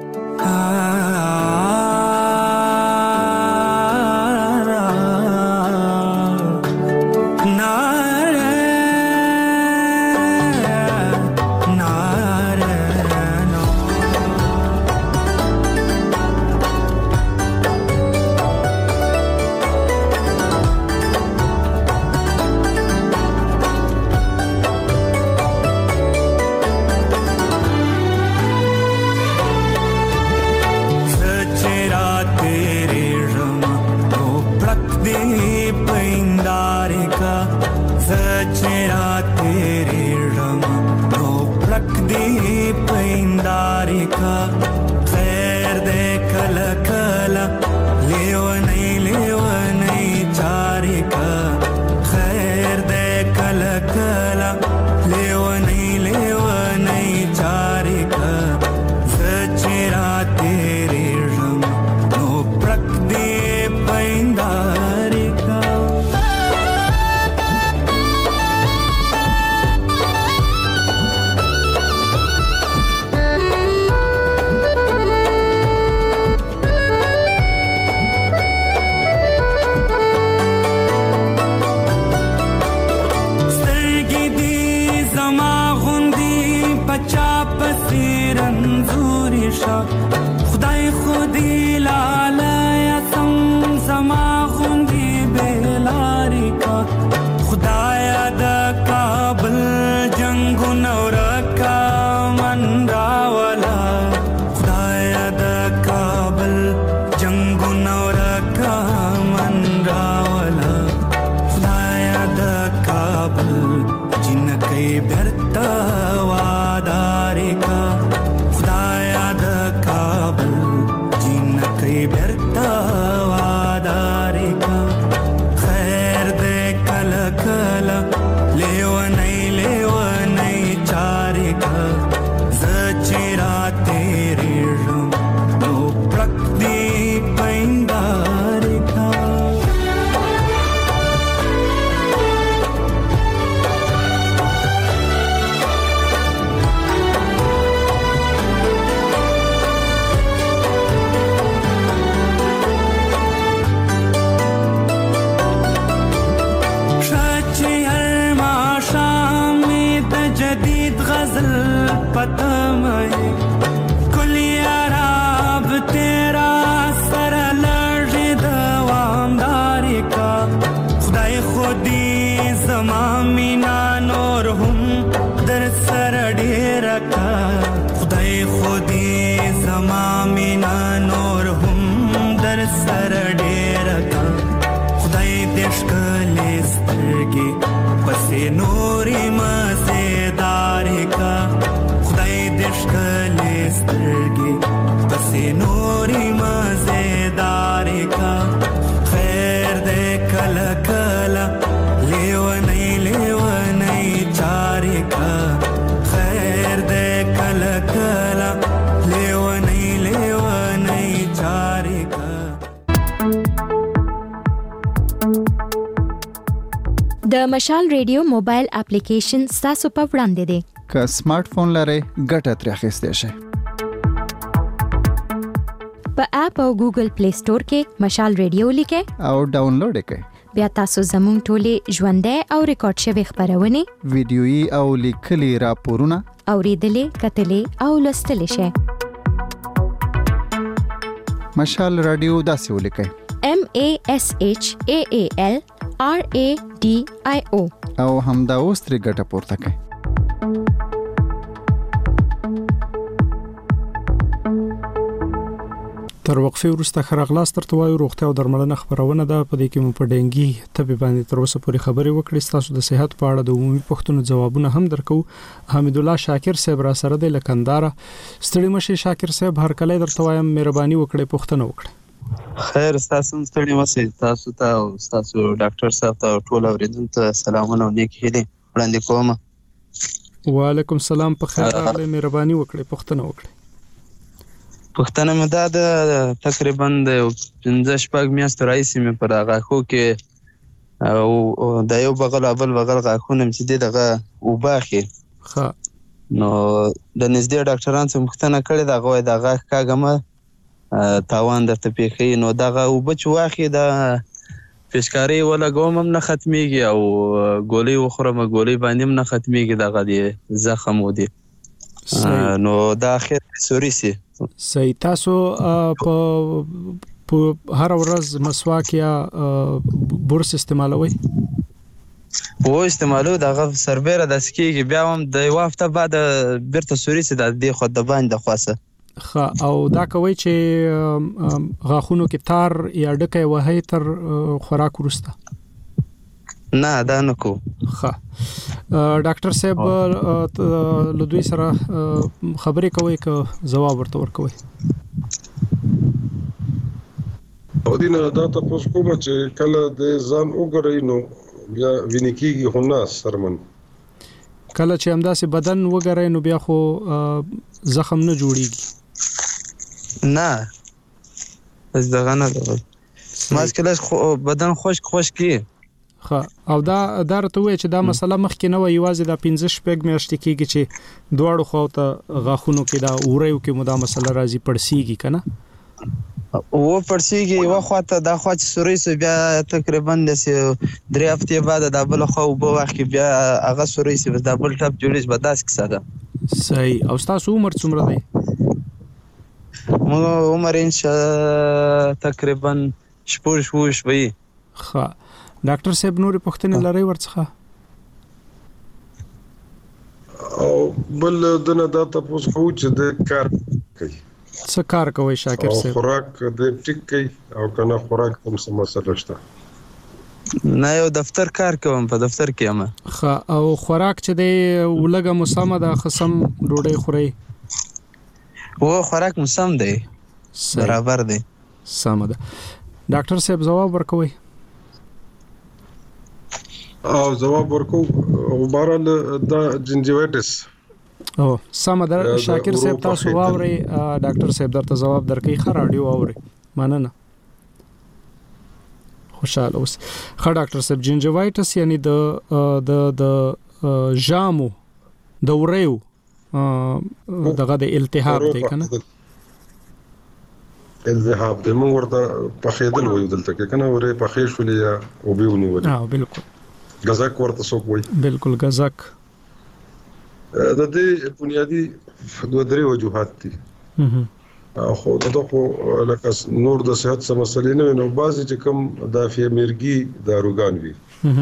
د مشال ریډیو موبایل اپلیکیشن تاسو په وړاندې دی که سمارټ فون لرئ ګټه ترې اخیستئ شئ په اپ او ګوګل پلی سٹور کې مشال ریډیو لیکئ او ډاونلوډ کړئ بیا تاسو زموږ ټولې ژوندۍ او ریکارډ شوی خبرونه ویډیويي او لیکلي راپورونه اوریدلې کتلې او لوستلې شئ مشال رادیو داسې ولیکئ M A S H A A L R A D I O او همدا اوس ترې ګټه پورته کړئ تر وقفه وروسته خرغلاس تر توای روغتیا او درملنه خبرونه ده په دې کې مو په ډنګي تبي باندې تر اوسه پورې خبرې وکړې تاسو د صحت په اړه د عمومي پوښتنو جوابونه هم درکو حمید الله شاکر صاحب را سره د لکنداره ستړي مشه شاکر صاحب هر کله درته وایم مهرباني وکړئ پوښتنه وکړئ خیر تاسو ستړي مشه تاسو ته او تاسو ډاکټر صاحب ته ټول اوریدونکو ته سلامونه او نیک هیلې وړاندې کوم وعلیکم السلام په خیر راغلی مهرباني وکړئ پوښتنه وکړئ پښتنه مې دا د تقریبا د پنځه شپږ میاشتو راځي مې پر غاښو کې او د یو بغل اول بغل غاښونه مې چې دغه وباخي ها نو د نږدې ډاکټرانو څخه پښتنه کړې دا غوې دا غاښ کاګمه تاوان درته پیخي نو دغه وبچ واخی د فشکاری ولا ګوم هم نه ختميږي او ګولۍ وخورم ګولۍ باندې هم نه ختميږي دغه دی زخم ودی نو دا اخر سوري سي صحیح تاسو په هر ورځ مسواک یا برس استعمالوي و استعمالو دغه سربېره د سکیږي بیا هم د یو هفته بعد بیرته سوري سي د دې خو د باندې خاصه خا او دا کوي چې غاښونو کې تار یا ډکه وهي تر خوراک ورسته نه دا نه کو خا ډاکټر صاحب له دوی سره خبرې کوي که جواب ورته ورکوي او دینه دا تاسو کوم چې کله د ځان وګورئ نو بیا وینکیږي خو نه سرمن کله چې همداسې بدن وګورئ نو بیا خو زخم نه جوړیږي نه از دغه نه ده ماسکلش بدن خشک خشکی خا او دا درته وای چې دا مسله مخکې نه وای یوازې دا پنځه شپږ میاشتې کېږي چې دواړو خو ته غاښونو کې دا اورېو کې مو دا مسله راځي پړسیږي کنه او پړسیږي یو خواته دا خوا چې سوري سو بیا تقریبا د درې هفتې بعد دا بل خو وبو واخی بیا هغه سوري سو دا بل ټاپ جوړیږي بداس کې ساده صحیح او تاسو عمر څومره دی مو عمر ان شاء تقریبا شپږ شوش وي ښه ډاکټر صاحب نورې پوښتنې لري ورڅخه او بل دنه دا تاسو خو چې د کار کوي څه کار کوي شاکر صاحب خوراک د ټیک کوي او کنه خوراک هم څه مسله شته نه یو دفتر کار کوم په دفتر کې یم ښه او خوراک چې دی ولګه مسامه د خصم ډوډۍ خوري و خوراک مسام دی برابر دی سم ده ډاکټر صاحب جواب ورکوي او جواب ورکو غبارل د جنجیویټس او سم ده شاکر صاحب تاسو واوري ډاکټر صاحب درته جواب درکې خه رادیو واوري مننه خوشاله اوس خه ډاکټر صاحب جنجیویټس یعنی د د د جامو د وریو دغه د التهاب دی کنه التهاب د موږ ورته پخېدل وایو دلته کې کنه ورې پخې شولې یا او بیونی وایي ها بالکل غزاک ورته څوک وایي بالکل غزاک د دې بنیادی دوه درې وجوهات دي خو دا خو لکه نور د صحت سم مسلې نه نو بعضی چې کوم دافع مرګي داروګان وي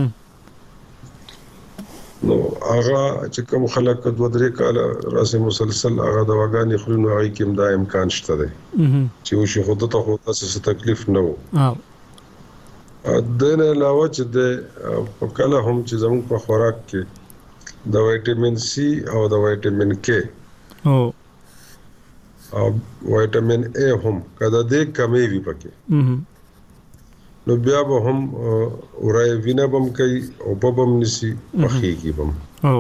نو هغه چې کوم خلک دوه درې کال راسي مسلسل هغه دواګانې خوري نو هغه کوم دا امکان شته دی چې وشي خو ته خو تاسو تکلیف نه وو ها دنه علاوه چې د کله هم چې زموږ په خوراک کې د وټامین سي او د وټامین کې او او وټامین اے هم کله دې کمی وي پکې نو بیا به هم اورای وینه بم کوي او بم نسی مخېږي بم او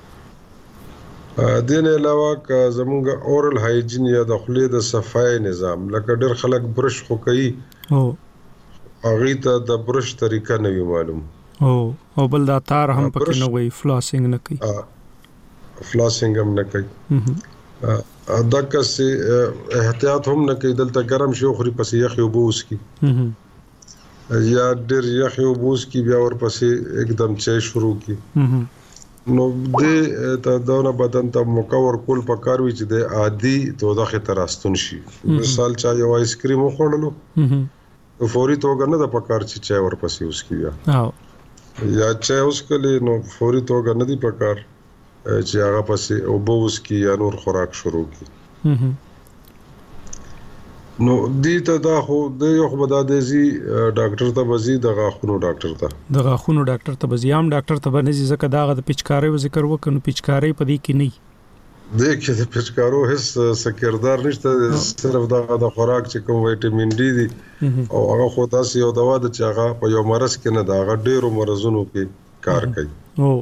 دین علاوه که زمونږ اورل هایجین یا د خولې د صفای نظام لکه ډېر خلک برش خو کوي او هغه ته د برش طریقه نه وي معلوم او او بل دا تار هم پکې نه وي فلاسینګ نه کوي فلاسینګ هم نه کوي دا کسي احتیاط هم نه کوي دلته ګرم شي خو پسې یخ یو بوس کی یا ډېر یخ یو بوس کی بیا ورپسې एकदम چای شروع کی نو دې ته دونه بدن ته مکور کول پکاروي چې د عادي توګه تراستون شي مثال چا یو آیس کریم خوړلو نو فوري توګه نه د پکار چې چای ورپسې اوس کی بیا یا چای اوس کله نو فوري توګه نه دی پکار چې هغه پسې او بوس کی یا نور خوراک شروع کی نو دې ته دا خو د یو خو د دې ډاکټر ته وزي د غاښونو ډاکټر ته د غاښونو ډاکټر ته وزي عام ډاکټر ته باندې ځکه دا د پچکاري و ذکر وکړو پچکاري په دې کې نه د کې د پچکارو هیڅ سکردار نشته صرف دا د خوراک چې کوم وټامین ډي دي او هغه خو تاسو یو دوا د چې هغه په یو مرز کې نه دا هغه ډیرو مرزونو کې کار کوي او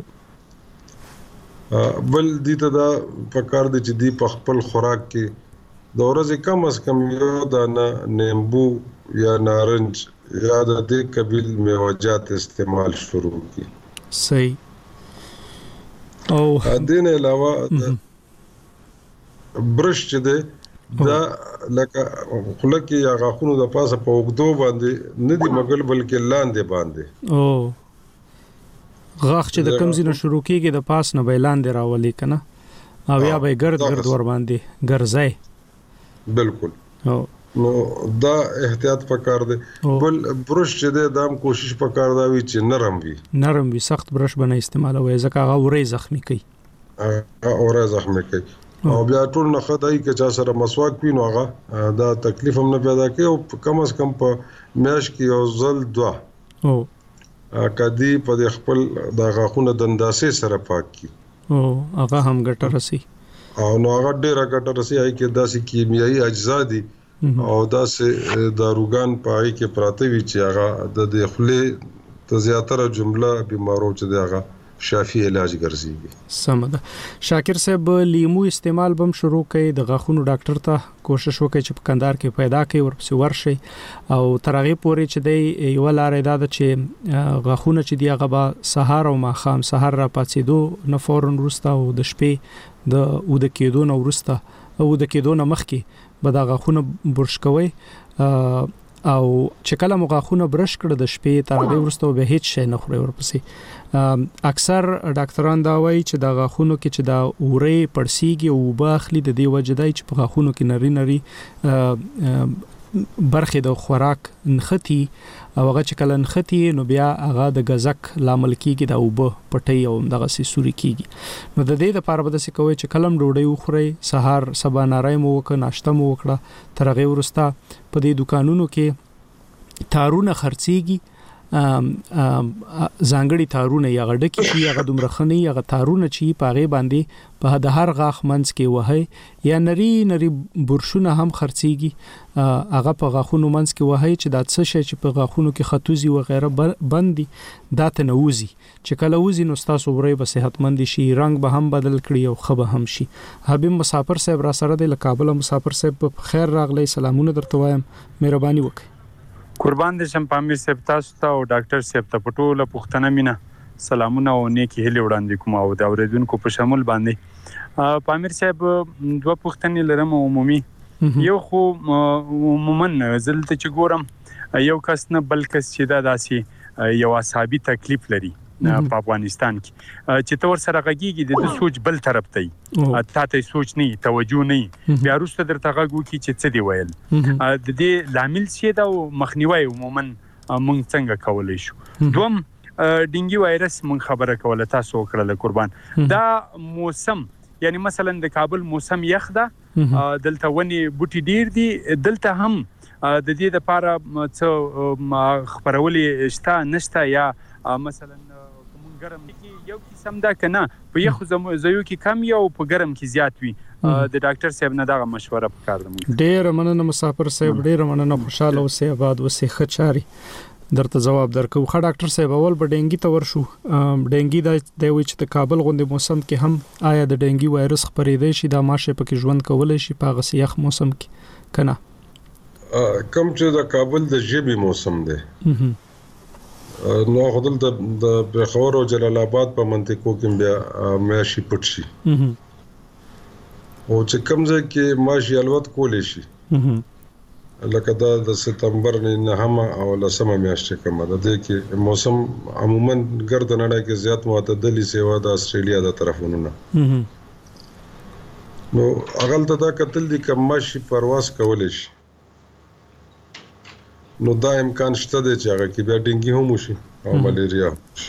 بل دې ته دا په کار دي چې دی په خپل خوراک کې د ورځې کم از کم یو دانه نیمبو یا نارنج یا د دې قبیل میوه‌جات استعمال شروع کړي. صحیح. او دین علاوه برش چې ده دا لکه خلک یا غاښونو د پاسه په وګدو باندې نه دی مګل بلکې لاندې باندې او غاښ چې د کم زینه شروع کیږي د پاس نه بیلاندې راولي کنه او یا به ګرد ګرد ور باندې ګرځي. بالکل. او نو دا احتیاط پکار دی. بل برش چې ده دام کوشش پکار دا وی چې نرم وي نرم وي سخت برش بنه استعمالوي ځکه هغه اورې زخمی کوي اورې زخمی کوي او بیا ټول نه خدای کې چې سره مسواک پینو هغه دا تکلیف هم نه پیدا کوي او کم از کم په میاش کې یو ځل دوا او کدی په خپل د غاښونو دنداسې سره پاک کی او هغه هم ګټه رسي او نو هغه ډیره ګټه رسي هي کې داسې کیمیاوي اجزا دي او داسې داروګان پای کې پراته وي چې هغه د داخلي ته زیاتره جمله بیمارو چې دغه شافي علاج ګرځي. سمده. شاکر صاحب لیمو استعمال بم شروع کړي د غاښونو ډاکټر ته کوشش وکړي چې په کندهار کې پیدا کړي ورپسې ورشي او ترغه پورې چې دی یو لارې دا چې غاښونه چې دی هغه با سهار او ماخام سهار را پاتېدو نه فورن وروسته او د شپې د او د کېدو نه وروسته او د کېدو نه مخکې به د غاښونو برش کوي او چې کله مغاخونه برش کړ د شپې تر دې ورسته به هیڅ شي نه خوري ورپسې اکثر ډاکټران دا وایي چې د غاښونو کې چې دا اورې پړسیږي او باخلي د دې وجدای چې په غاښونو کې نری نری برخه د خوراک نختی او هغه چې کله نختی نو بیا هغه د غزک لامل کیږي د اوبه پټي او دغه سي سوري کیږي نو د دې لپاره به د څه کوي چې کلم ډوډۍ وخوري سحر سبا نارای مو وک ناشته مو وکړه ترغه ورستا په دې دکانونو کې تارونه خرڅيږي ځانګړي تارونه یا غډکی شي یا غدمرخنی یا تارونه چی پاغه باندې په د هر غاخ منځ کې وهي یا نری نری برشونه هم خرڅيږي هغه په غاخونو منځ کې وهي چې د څه شي چې په غاخونو کې خطوزي و غیره بندي داته نوزي چې کله وزي نو تاسو ورې به صحتمند شي رنگ به هم بدل کړي او خبه هم شي. حبیب مسافر صاحب را سره د کابل مسافر صاحب په خیر راغلی سلامونه درته وایم مهرباني وکړئ. قربان دې شم پامیر صاحب تاسو ته او ډاکټر صاحب ته پټوله پښتنه مینا سلامونه او نیکی هلي وړاندې کوم او د اوریدونکو په شمول باندې پامیر صاحب دوه پښتنې لرم عمومي یو خو عموما زلته چې ګورم یو کس نه بل کس چې دا داسي یو اصحابي تکلیف لري په افغانستان کې چې تور سره غږیږي د سوچ بل طرف ته تا ته سوچ نه توجه نه بیا وروسته درته غږو کې چې څه دی ویل د دې لامل څه دا مخنیوي عموما مونږ څنګه کولای شو. دوم ډینګي وایرس مونږ خبره کوله تاسو وکړه قربان دا موسم یعنی مثلا د کابل موسم یخ ده دلته ونی بوټي ډیر دي دلته هم د دې لپاره څه خبرولې شته نشته یا مثلا ګرم کې یو قسم دا کنه په یو زمو کې کم یو په ګرم کې زیات وي د ډاکټر صاحب نه دا مشوره پکار ده. ډیر مننه مسافر صاحب ډیر مننه خوشاله اوسئ آباد اوسئ خچاري درته جواب درکو. خا ډاکټر صاحب اول به ډینګي ته ورشو ډینګي د دوی چې د کابل غوندې موسم کې هم آیا د ډینګي وایرس خبرېدای شي دا ماشه پکې ژوند کولای شي په غسیخ موسم کې کنه کم چې د کابل د ژمي موسم دی نو خدل د بخور او جلال آباد په منطقو کې بیا ماشي پټ شي او چې کمزه کې ماشي الوت کولې شي لکه دا د ستمبر نه هم او لسمه میاشت کومه ده د کې موسم عموما ګرد نړۍ کې زیات معتدلي سیوا د استرالیا د طرفونو نه نو اغل ته دا قتل دي کم ماشي پرواز کولې شي نو دا امکان شته دی چې هغه کې بیا ډینګي هم وشي او ملیریا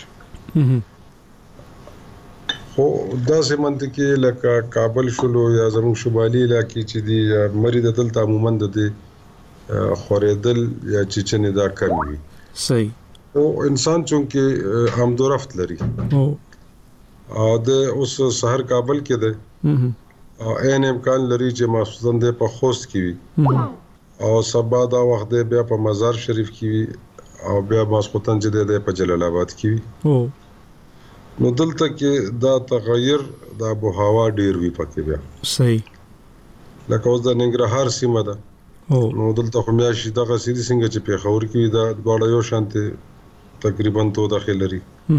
خو دا سیمنت کې لکه کابل شلو یا زموږ شمالي علاقې چې دی مریض دلته عموما د خوریدل یا چچنې دا کم وي. صحیح. او انسان چونکه آمد و رفت لري او د اوس سحر کابل کې ده او ان امکان لري چې ماسودن د په خوست کې وي او سبا دا وخت بیا په مزار شریف کې وي او بیا ماسخوتن چې د په جلال آباد کې وي. نو دلته کې دا تغیر د ابو هوا ډیر وی پکې بیا. صحیح. لکه اوس د ننګرهار سیمه ده نو دلته خو میاشي دغه سیدي څنګه چې په خور کې دا غواړی یو شانته تقریبا تو داخل لري.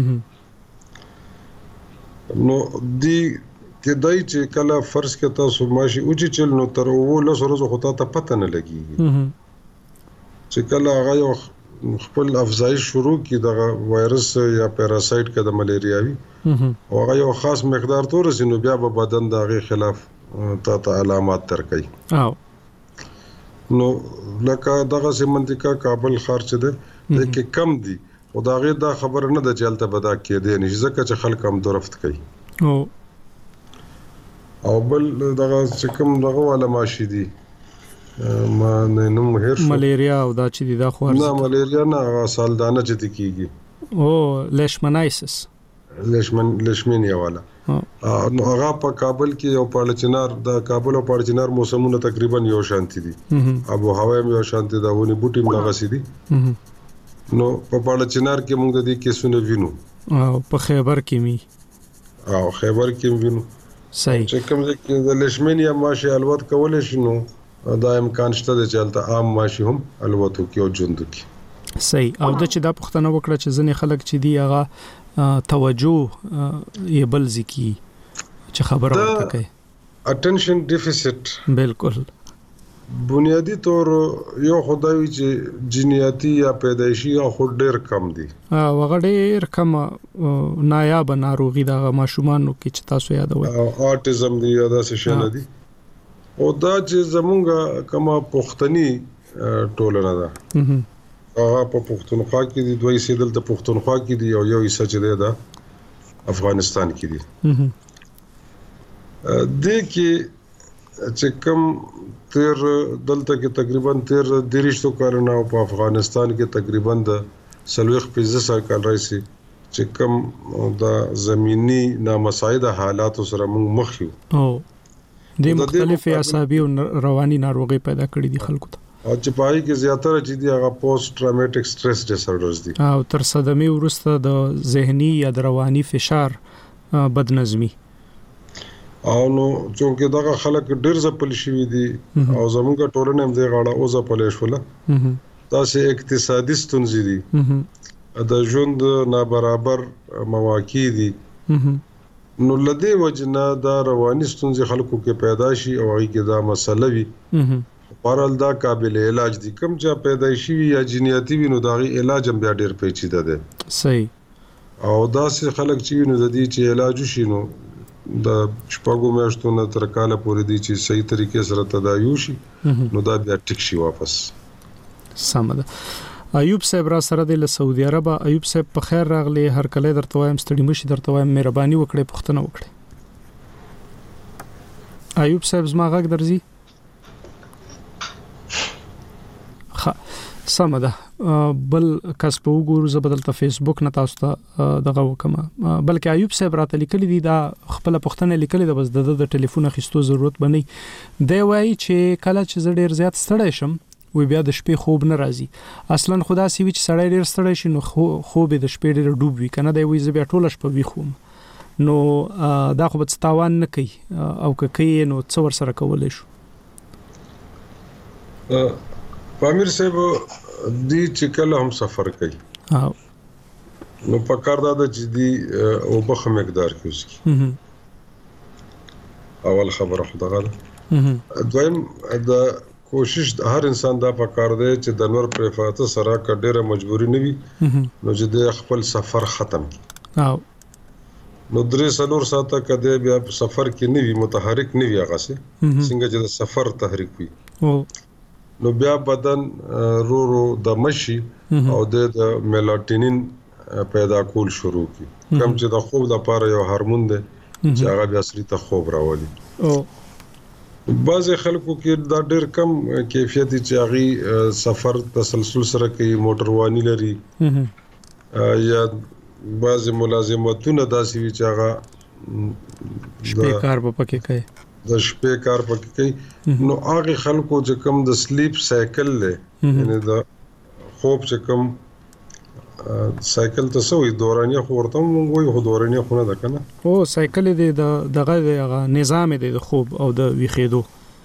نو دی کدای چې کله فرض کې تاسو ماشي او چې چل نو تر وو له سره خو ته پته نه لګي چې کله هغه یو خپل افزایش شروع کی دغه وایرس یا پیراسایت کده ملیریا وي او هغه یو خاص مقدار تور سينو بیا په بدن دغه خلاف ته علامات تر کوي. او نو لکه دغه سیمنتیکا کابل خارچ ده کې کم دي او داغه دا خبر نه د چلته بدا کې دي نشي ځکه چې خلک هم درفت کوي. او او بل دغه چې کوم دغه والا ماشي دي ما نه نو هر ملیریا او دا چې دي دا خو نه ملیریا نه سالدانه چې کیږي. او لیشمنایسس لیشمن لیشمنیا والا نو هغه په کابل کې یو پالچنار د کابل او پالچنار موسمونه تقریبا یو شانتي دي. ابو هوا یو شانتي دا ونی بوټي ملغه سي دي. نو په پالچنار کې موږ د دې کیسونه وینو او په خیبر کې می او خیبر کې وینو. صحیح. چې کوم ځکه د لیشمنیا ماشي الوت کول شي نو دا امکان شته د چلته عام ماشي هم الوتو کې او ژوند کې. صحیح. او د چې دا پښتنه وکړه چې ځنې خلک چې دی هغه توجه یې بل ځکي چې خبره ورته کوي. اټینشن ډیفیسټ بالکل بنیادی طور یو خدای چې جنیاتی یا پیدایشي یا خود ډیر کم دي. او هغه ډیر کم نایاب ناروغي د ماشومانو کې چې تاسو یادوي اټیزم دی یا داسې شي نه دي. او دا چې زمونږه کما پښتني ټولنه ده هغه په پښتونخوا کې دي دوی سیدل د پښتونخوا کې دي او یو حصہ چې ده افغانستان کې دي. د کې چې کوم تیر دلته کې تقریبا تیر دیرشتو کارونه او په افغانستان کې تقریبا د سلوخ پنځه سال کال راځي چې کوم د زمینی نامساعده حالات سره موږ مخ یو. او د مختلفې اعصابي او رواني ناروغي پیدا کړې دي خلکو ته او چې پای کې زیاتره چې دی هغه پوسټ ټراوماټیک سټرس ډیساردرز دي او تر صدمې وروسته د ذهني یا د رواني فشار بدنظمي او نو چې دغه خلک ډیر ځپل شوی دي او زموږ ټولنه هم دی غاړه او ځپل شوله. تاسو اقتصادي ستونزې دي د ژوند نابرابر مواقع دي. نو لدی وجنه دا رواني ستونزې خلکو کې پیدا شي او هغه کې دا مسله وي پرال دا قابل علاج دي. کوم چې پیدایشي یا جنیاتي وي نو دا غي علاج هم بیا ډیر پیچیده ده. صحیح. او دا سه خلک چې نو د دې چې علاج شي نو د شپږو میاشتو نه تر کاله پورې دي چې صحیح طریقې سره تداوی شي نو دا بیا ټیک شي واپس. سم ده. ایوب صاحب را سره د سعودي عرب. ایوب صاحب په خیر راغلی. هر کله درته وایم ستړي مشي درته وایم مهرباني وکړئ پښتنه وکړئ. ایوب صاحب زما غږ درځي؟ خ سم ده. بل کس په وګورو زه بدلته فیسبوک نه تاسو ته دغه وکم بلکې ایوب صاحب راته لیکلي دي دا خپل پښتنه لیکلي ده بس د د ټلیفون اخیستو ضرورت بنئ. دی وایي چې کله چې زه ډیر زیات ستړی شم وی بیا د شپې خوب نه راځي. اصلا خدا سی وی چې سړی ډیر ستړی شي نو خوب د شپې ډیر ډوب وي کنه دی وی زه بیا ټول شپه وی خوم نو دا خو به تاوان نه کوي او که کوي نو څو ور سره کولای شو. پامیر صاحب دی چې کله هم سفر کوي او نو په کار دا چې دی او په مقدار کې وسکی اول خبره خدغه دویم دا کوشش هر انسان دا په کار دی چې د نور پرفات سره کډیره مجبوری نه وي نو چې د خپل سفر ختم کی او نو درې سلور ساته کده بیا سفر کې نه وي متحرک نه وي هغه سي څنګه چې د سفر تحریک وي او نو بیا بدن رو رو د مشي او د میلاټونین پیدا کول شروع کی کوم چې د خوب لپاره یو هورمون دی چې هغه بیا سړي ته خوب راولي. او بعض خلکو کې دا ډېر کم کیفیت چې هغه سفر تسلسل سره کوي، موټروانی لري یا بعض ملازمتونه داسې وي چې هغه شپې کار په پکې کوي د شپې کار پکې کوي. نو هغه خلکو چې کم د سلیپ سایکل له یعنی د خوب چې کم سایکل ته سوې دورانیه خو ورته موږ وایو دورانیه خو نه ده کنه، او سایکل دی د دغه دغه نظام دی د خوب او د ویخېدو.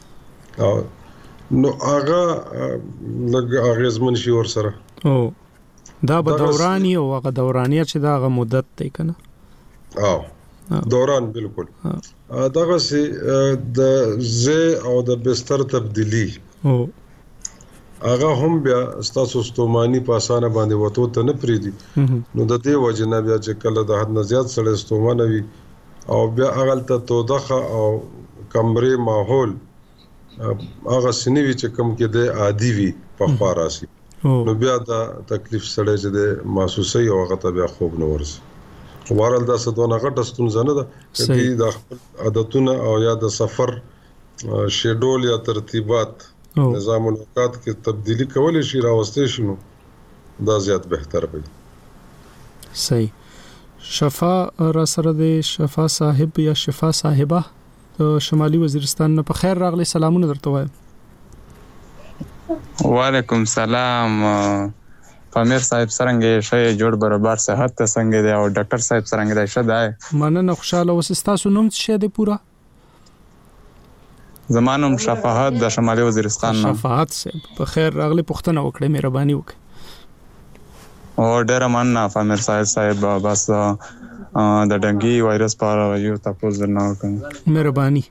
نو هغه لږ اغیزمن شي ور سره. او دا به دورانی او هغه دورانیه چې دا هغه مدت دی کنه. او دوران بالکل دغه سي د ز او د بستر تبدیلی او هغه هم بیا ستاسو ستومانی په اسانه باندې وته ته نه پریدي. نو د دې وجه نه بیا چې کله د حد نه زیات سره ستومانه وي او بیا هغه ته تودخه او کمرې ماحول هغه سنوي چې کم کې د عادي وي په خاراسي، نو بیا دا تکلیف سره چې د محسوسي او هغه ته بیا خوب نه ورسي. وارل دا ستونه غټه ستونزه نه ده چې د خپل عادتونه او یا د سفر شیډول یا ترتیبات نظام الاوقات کې تبدیلی کولای شي راوستي شنو دا زیات بهتر وي. صحیح. شفا را سره د شفا صاحب یا شفا صاحبه شمالي وزیرستان نه په خیر راغلی، سلامونه درته وایم. وعلیکم السلام. پامیر صاحب څنګه شې جوړ برابر صحت ته څنګه دی او ډاکټر صاحب څنګه دی؟ ښه دی مننه، خوشاله اوسئ. تاسو نوم څه دی پورا؟ زمانم شفاعت د شمالي وزیرستان نه. شفاعت صاحب په خیر راغلی، پښتنه وکړه، مهرباني وکړه. او ډېر مننه پامیر صاحب صاحب بس د ډنګي وایرس په اړه یو تاسو نه وکړم، مهرباني.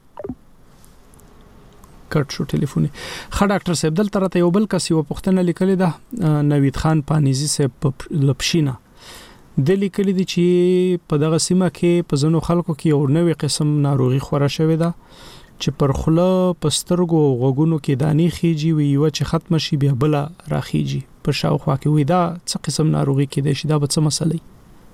کټ شو ټلیفون. خا ډاکټر صاحب دلته راته یو بل کس یو پښتنه لیکلې ده، نوید خان پانیزي صاحب په لپشینا د لیکلې دي چې په دغه سیمه کې په ځنو خلکو کې یو نوې قسم ناروغي خورا شوې ده چې پر خوله پسترګو غوګونو کې دانی خيږي وي او چې ختم شي بیا بل راخيږي په شاوخوا کې وي. دا څه قسم ناروغي کې ده؟ شي دا به څه مسلې؟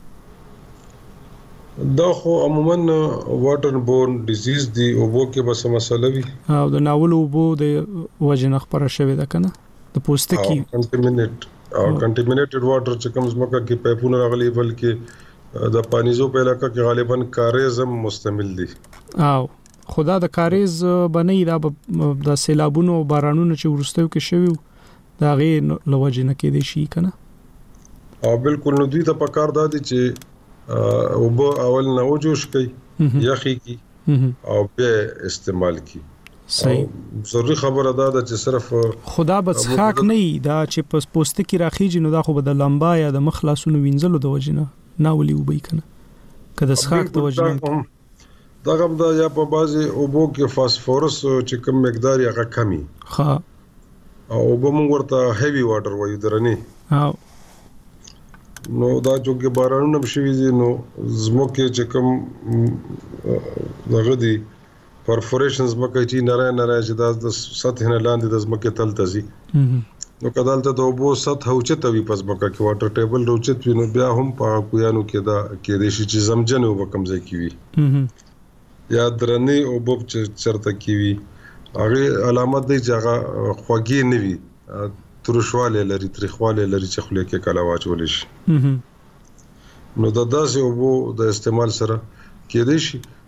دا خو عموما واټر بورن ډیزیز دی او بو کې بس مسله وي او د ناول او بو د وجنه خبره شوې ده کنه د پوستکی کنټامینیټ او کنټامینیټډ واټر چې کوم زمکه کې پایپونه راغلي بلکې د پانیزو په علاقه کې غالبا کاریزم مستمل دي. او خدا د کاریز بنې دا د سیلابونو او بارانونو چې ورستو کې شوی دا غي لوجنه کې دي شي کنه. او بالکل نو دوی ته پکار دادي چې او به اول نه وجوش کوي یخی کی او به استعمال کی. صحیح. ضروري خبره ده چې صرف خدا بس خاک نه دا چې پس پوستکی راخیږي نو دا خو به د لمبا یا د مخلصونو وینځلو د وجنه ناولي وبې کنه کله سخاک د وجنه دا کوم دا یا په بازي او بو کې فاسفورس چې کوم مقدار یې کمی ها او به موږ ورته هیوی واټر وایو درنه. او نو دا چې بارانونه بشوي دي نو زموکه چې کوم دغه دي پرفوریشنز مکه چې نره نره چې د سطح نه لاندې د زموکه تل تزي نو کدالته د اوبو سطح اوچته وي پس مکه کې واټر ټیبل اوچت وي نو بیا هم په کویانو کې دا کې د شي چې زمجن او کمزې کی وي یا درنه او بوب چې چرته کی وي هغه علامت دی چې هغه خوږی نه وي ترشواله لري تریخواله لري چې خلک کې کلا واچول شي. نو د داسې اوبو د استعمال سره کېدې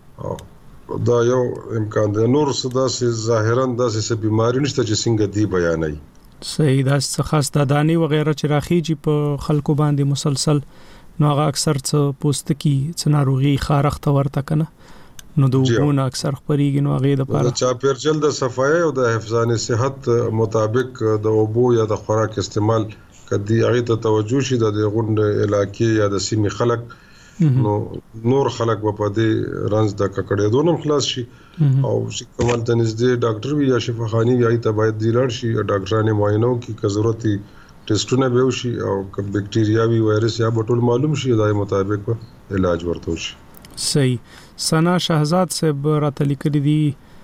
شي دا یو امکان دی. نور څه داسې ظاهرا داسې څه بیماری نشته چې څنګه دی بیانای. صحیح. دا څه خاص د دانی وغیرہ چې راخیږي په خلکو باندې مسلسل نو هغه اکثر څه پوستکی څه ناروغي خارخته ورته کنه نو د وګونو اکثر خبريږي نو هغه د پاره چا پیرچل د صفای او د حفظان صحت مطابق د اوبو یا د خوراک استعمال کدي هغه ته توجه شي د غونډ علاقې یا د سیمې خلک نو نور خلک په دې رنځ د ککړې دونم خلاص شي او چې کومل ته نږدې ډاکټر وي یا شفاخاني وي ته باید دی لړ شي ډاکټرانه معاینه کوي که ضرورت ټیسټونه به وشي او که بکټیریا وي وایرس یا بټول معلوم شي دای مطابق علاج ورته شي. صحیح. سنا شهزاد صاحب راته لیکلي دي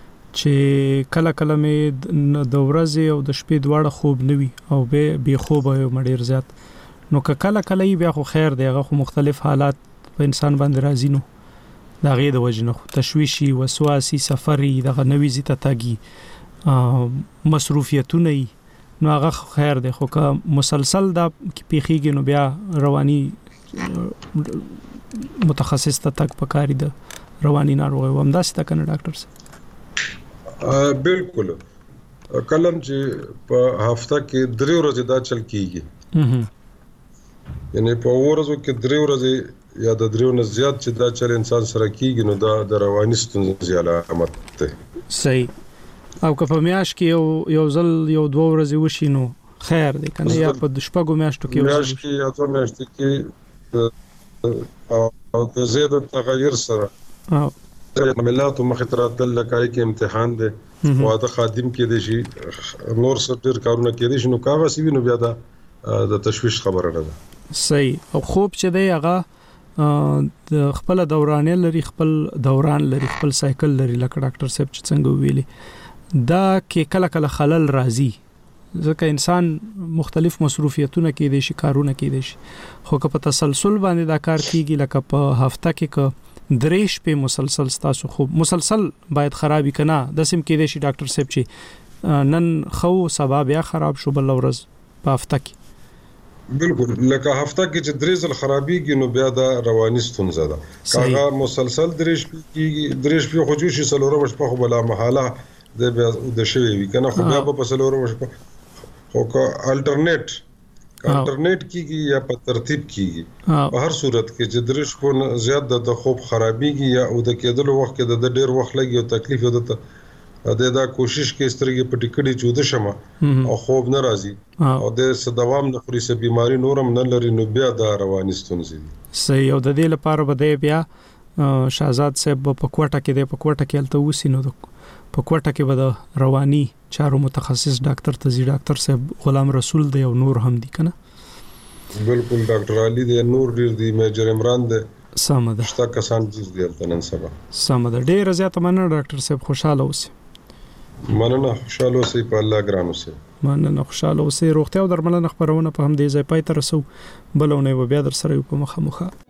چې کله کله مې د ورځې او د شپې دواړه خوب نوي او به بي خوب او مډیر زیات نو کله کله بیا خو خیر دی هغه خو مختلف حالات په انسان باندې راځي نو دا غي د وجنه تشويشي وسواسي سفري دغه نوې زیته تاګي مصروفیتونه نو هغه خیر دی خو که مسلسل دا پیخیږي نو بیا رواني متخصص ته تک پکاري د رواني ناروغي هم داسې تا کنه ډاکټر صاحب بالکل کلم چې په هفته کې درې ورځې دا چل کیږي یعنی په ورځو کې درې ورځې یا د دریو نه زیات چې دا چل انسان سره کیږي نو دا د رواني ستونزې علامت ده. صحیح او که په میاش کې یو یو ځل یو دوه ورځې وشي نو خیر دی کنه یا په شپږو میاشتو کې میاش کې یا دوه میاشتې کې او د زیاده تغیر سره او عملیاتو مخاطرات لکای کې امتحان دی واده خادم کې دي شي نور سټر کارونه کې دي شي نو کاغه سی نو بیا دا د تشويش خبره نه ده. صحیح او خوب چې دی هغه د خپل دورانه لري خپل دوران لري خپل سایکل لري لکه ډاکټر صاحب چې څنګه ویلي دا کې کله کله خلل راځي ځکه انسان مختلف مصروفیتونه کې دي شي کارونه کې دي شي خو که په تسلسل باندې دا کار کیږي لکه په هفته کې که دریش په مسلسل ستاسو خو مسلسل باید خرابي کنه د سیم کې دي شي ډاکټر صاحب چې نن خو سبب یا خراب شو بل ورځ په هفته کې بالکل لکه هفته کې چې درې ځل خرابيږي نو بیا دا رواني ستونزه ده کاغه مسلسل دریش کیږي دریش په خو جوشي سلوره مش په بلا محاله د بیا د شوی وی کنه خو بیا په سلوره مش خو کا الټرنیټ الټرنیټ کیږي یا په ترتیب کیږي په هر صورت کې چې درش کو زیات د خوب خرابيږي یا او د کېدل وخت کې د ډېر وخت لګي او تکلیف وته د دا کوشش کې سترګې پټې کړي چې د شمه او خوب نه راځي او د سدوام د خوري سه بيماري نورم نه لري نو بیا د رواني ستونزې صحیح او د دې لپاره بده بیا شاهزاد صاحب په کوټه کې د په کوټه کې الته وسینو د په کوټه کې بده رواني چارو متخصص ډاکټر تزي ډاکټر صاحب غلام رسول دی او نور هم دي کنه بالکل ډاکټر علي دی نور ډیر دی میجر عمران دی سمده شتا کسان چې دی الته نن سبا سمده ډیر زیاته مننه ډاکټر صاحب خوشاله اوسئ مننه خوشاله اوسئ په الله ګران اوسئ مننه خوشاله اوسئ روغتیا او درملنه خبرونه په هم دې ځای پای ته رسو بلونه بیا در سره په مخه مخه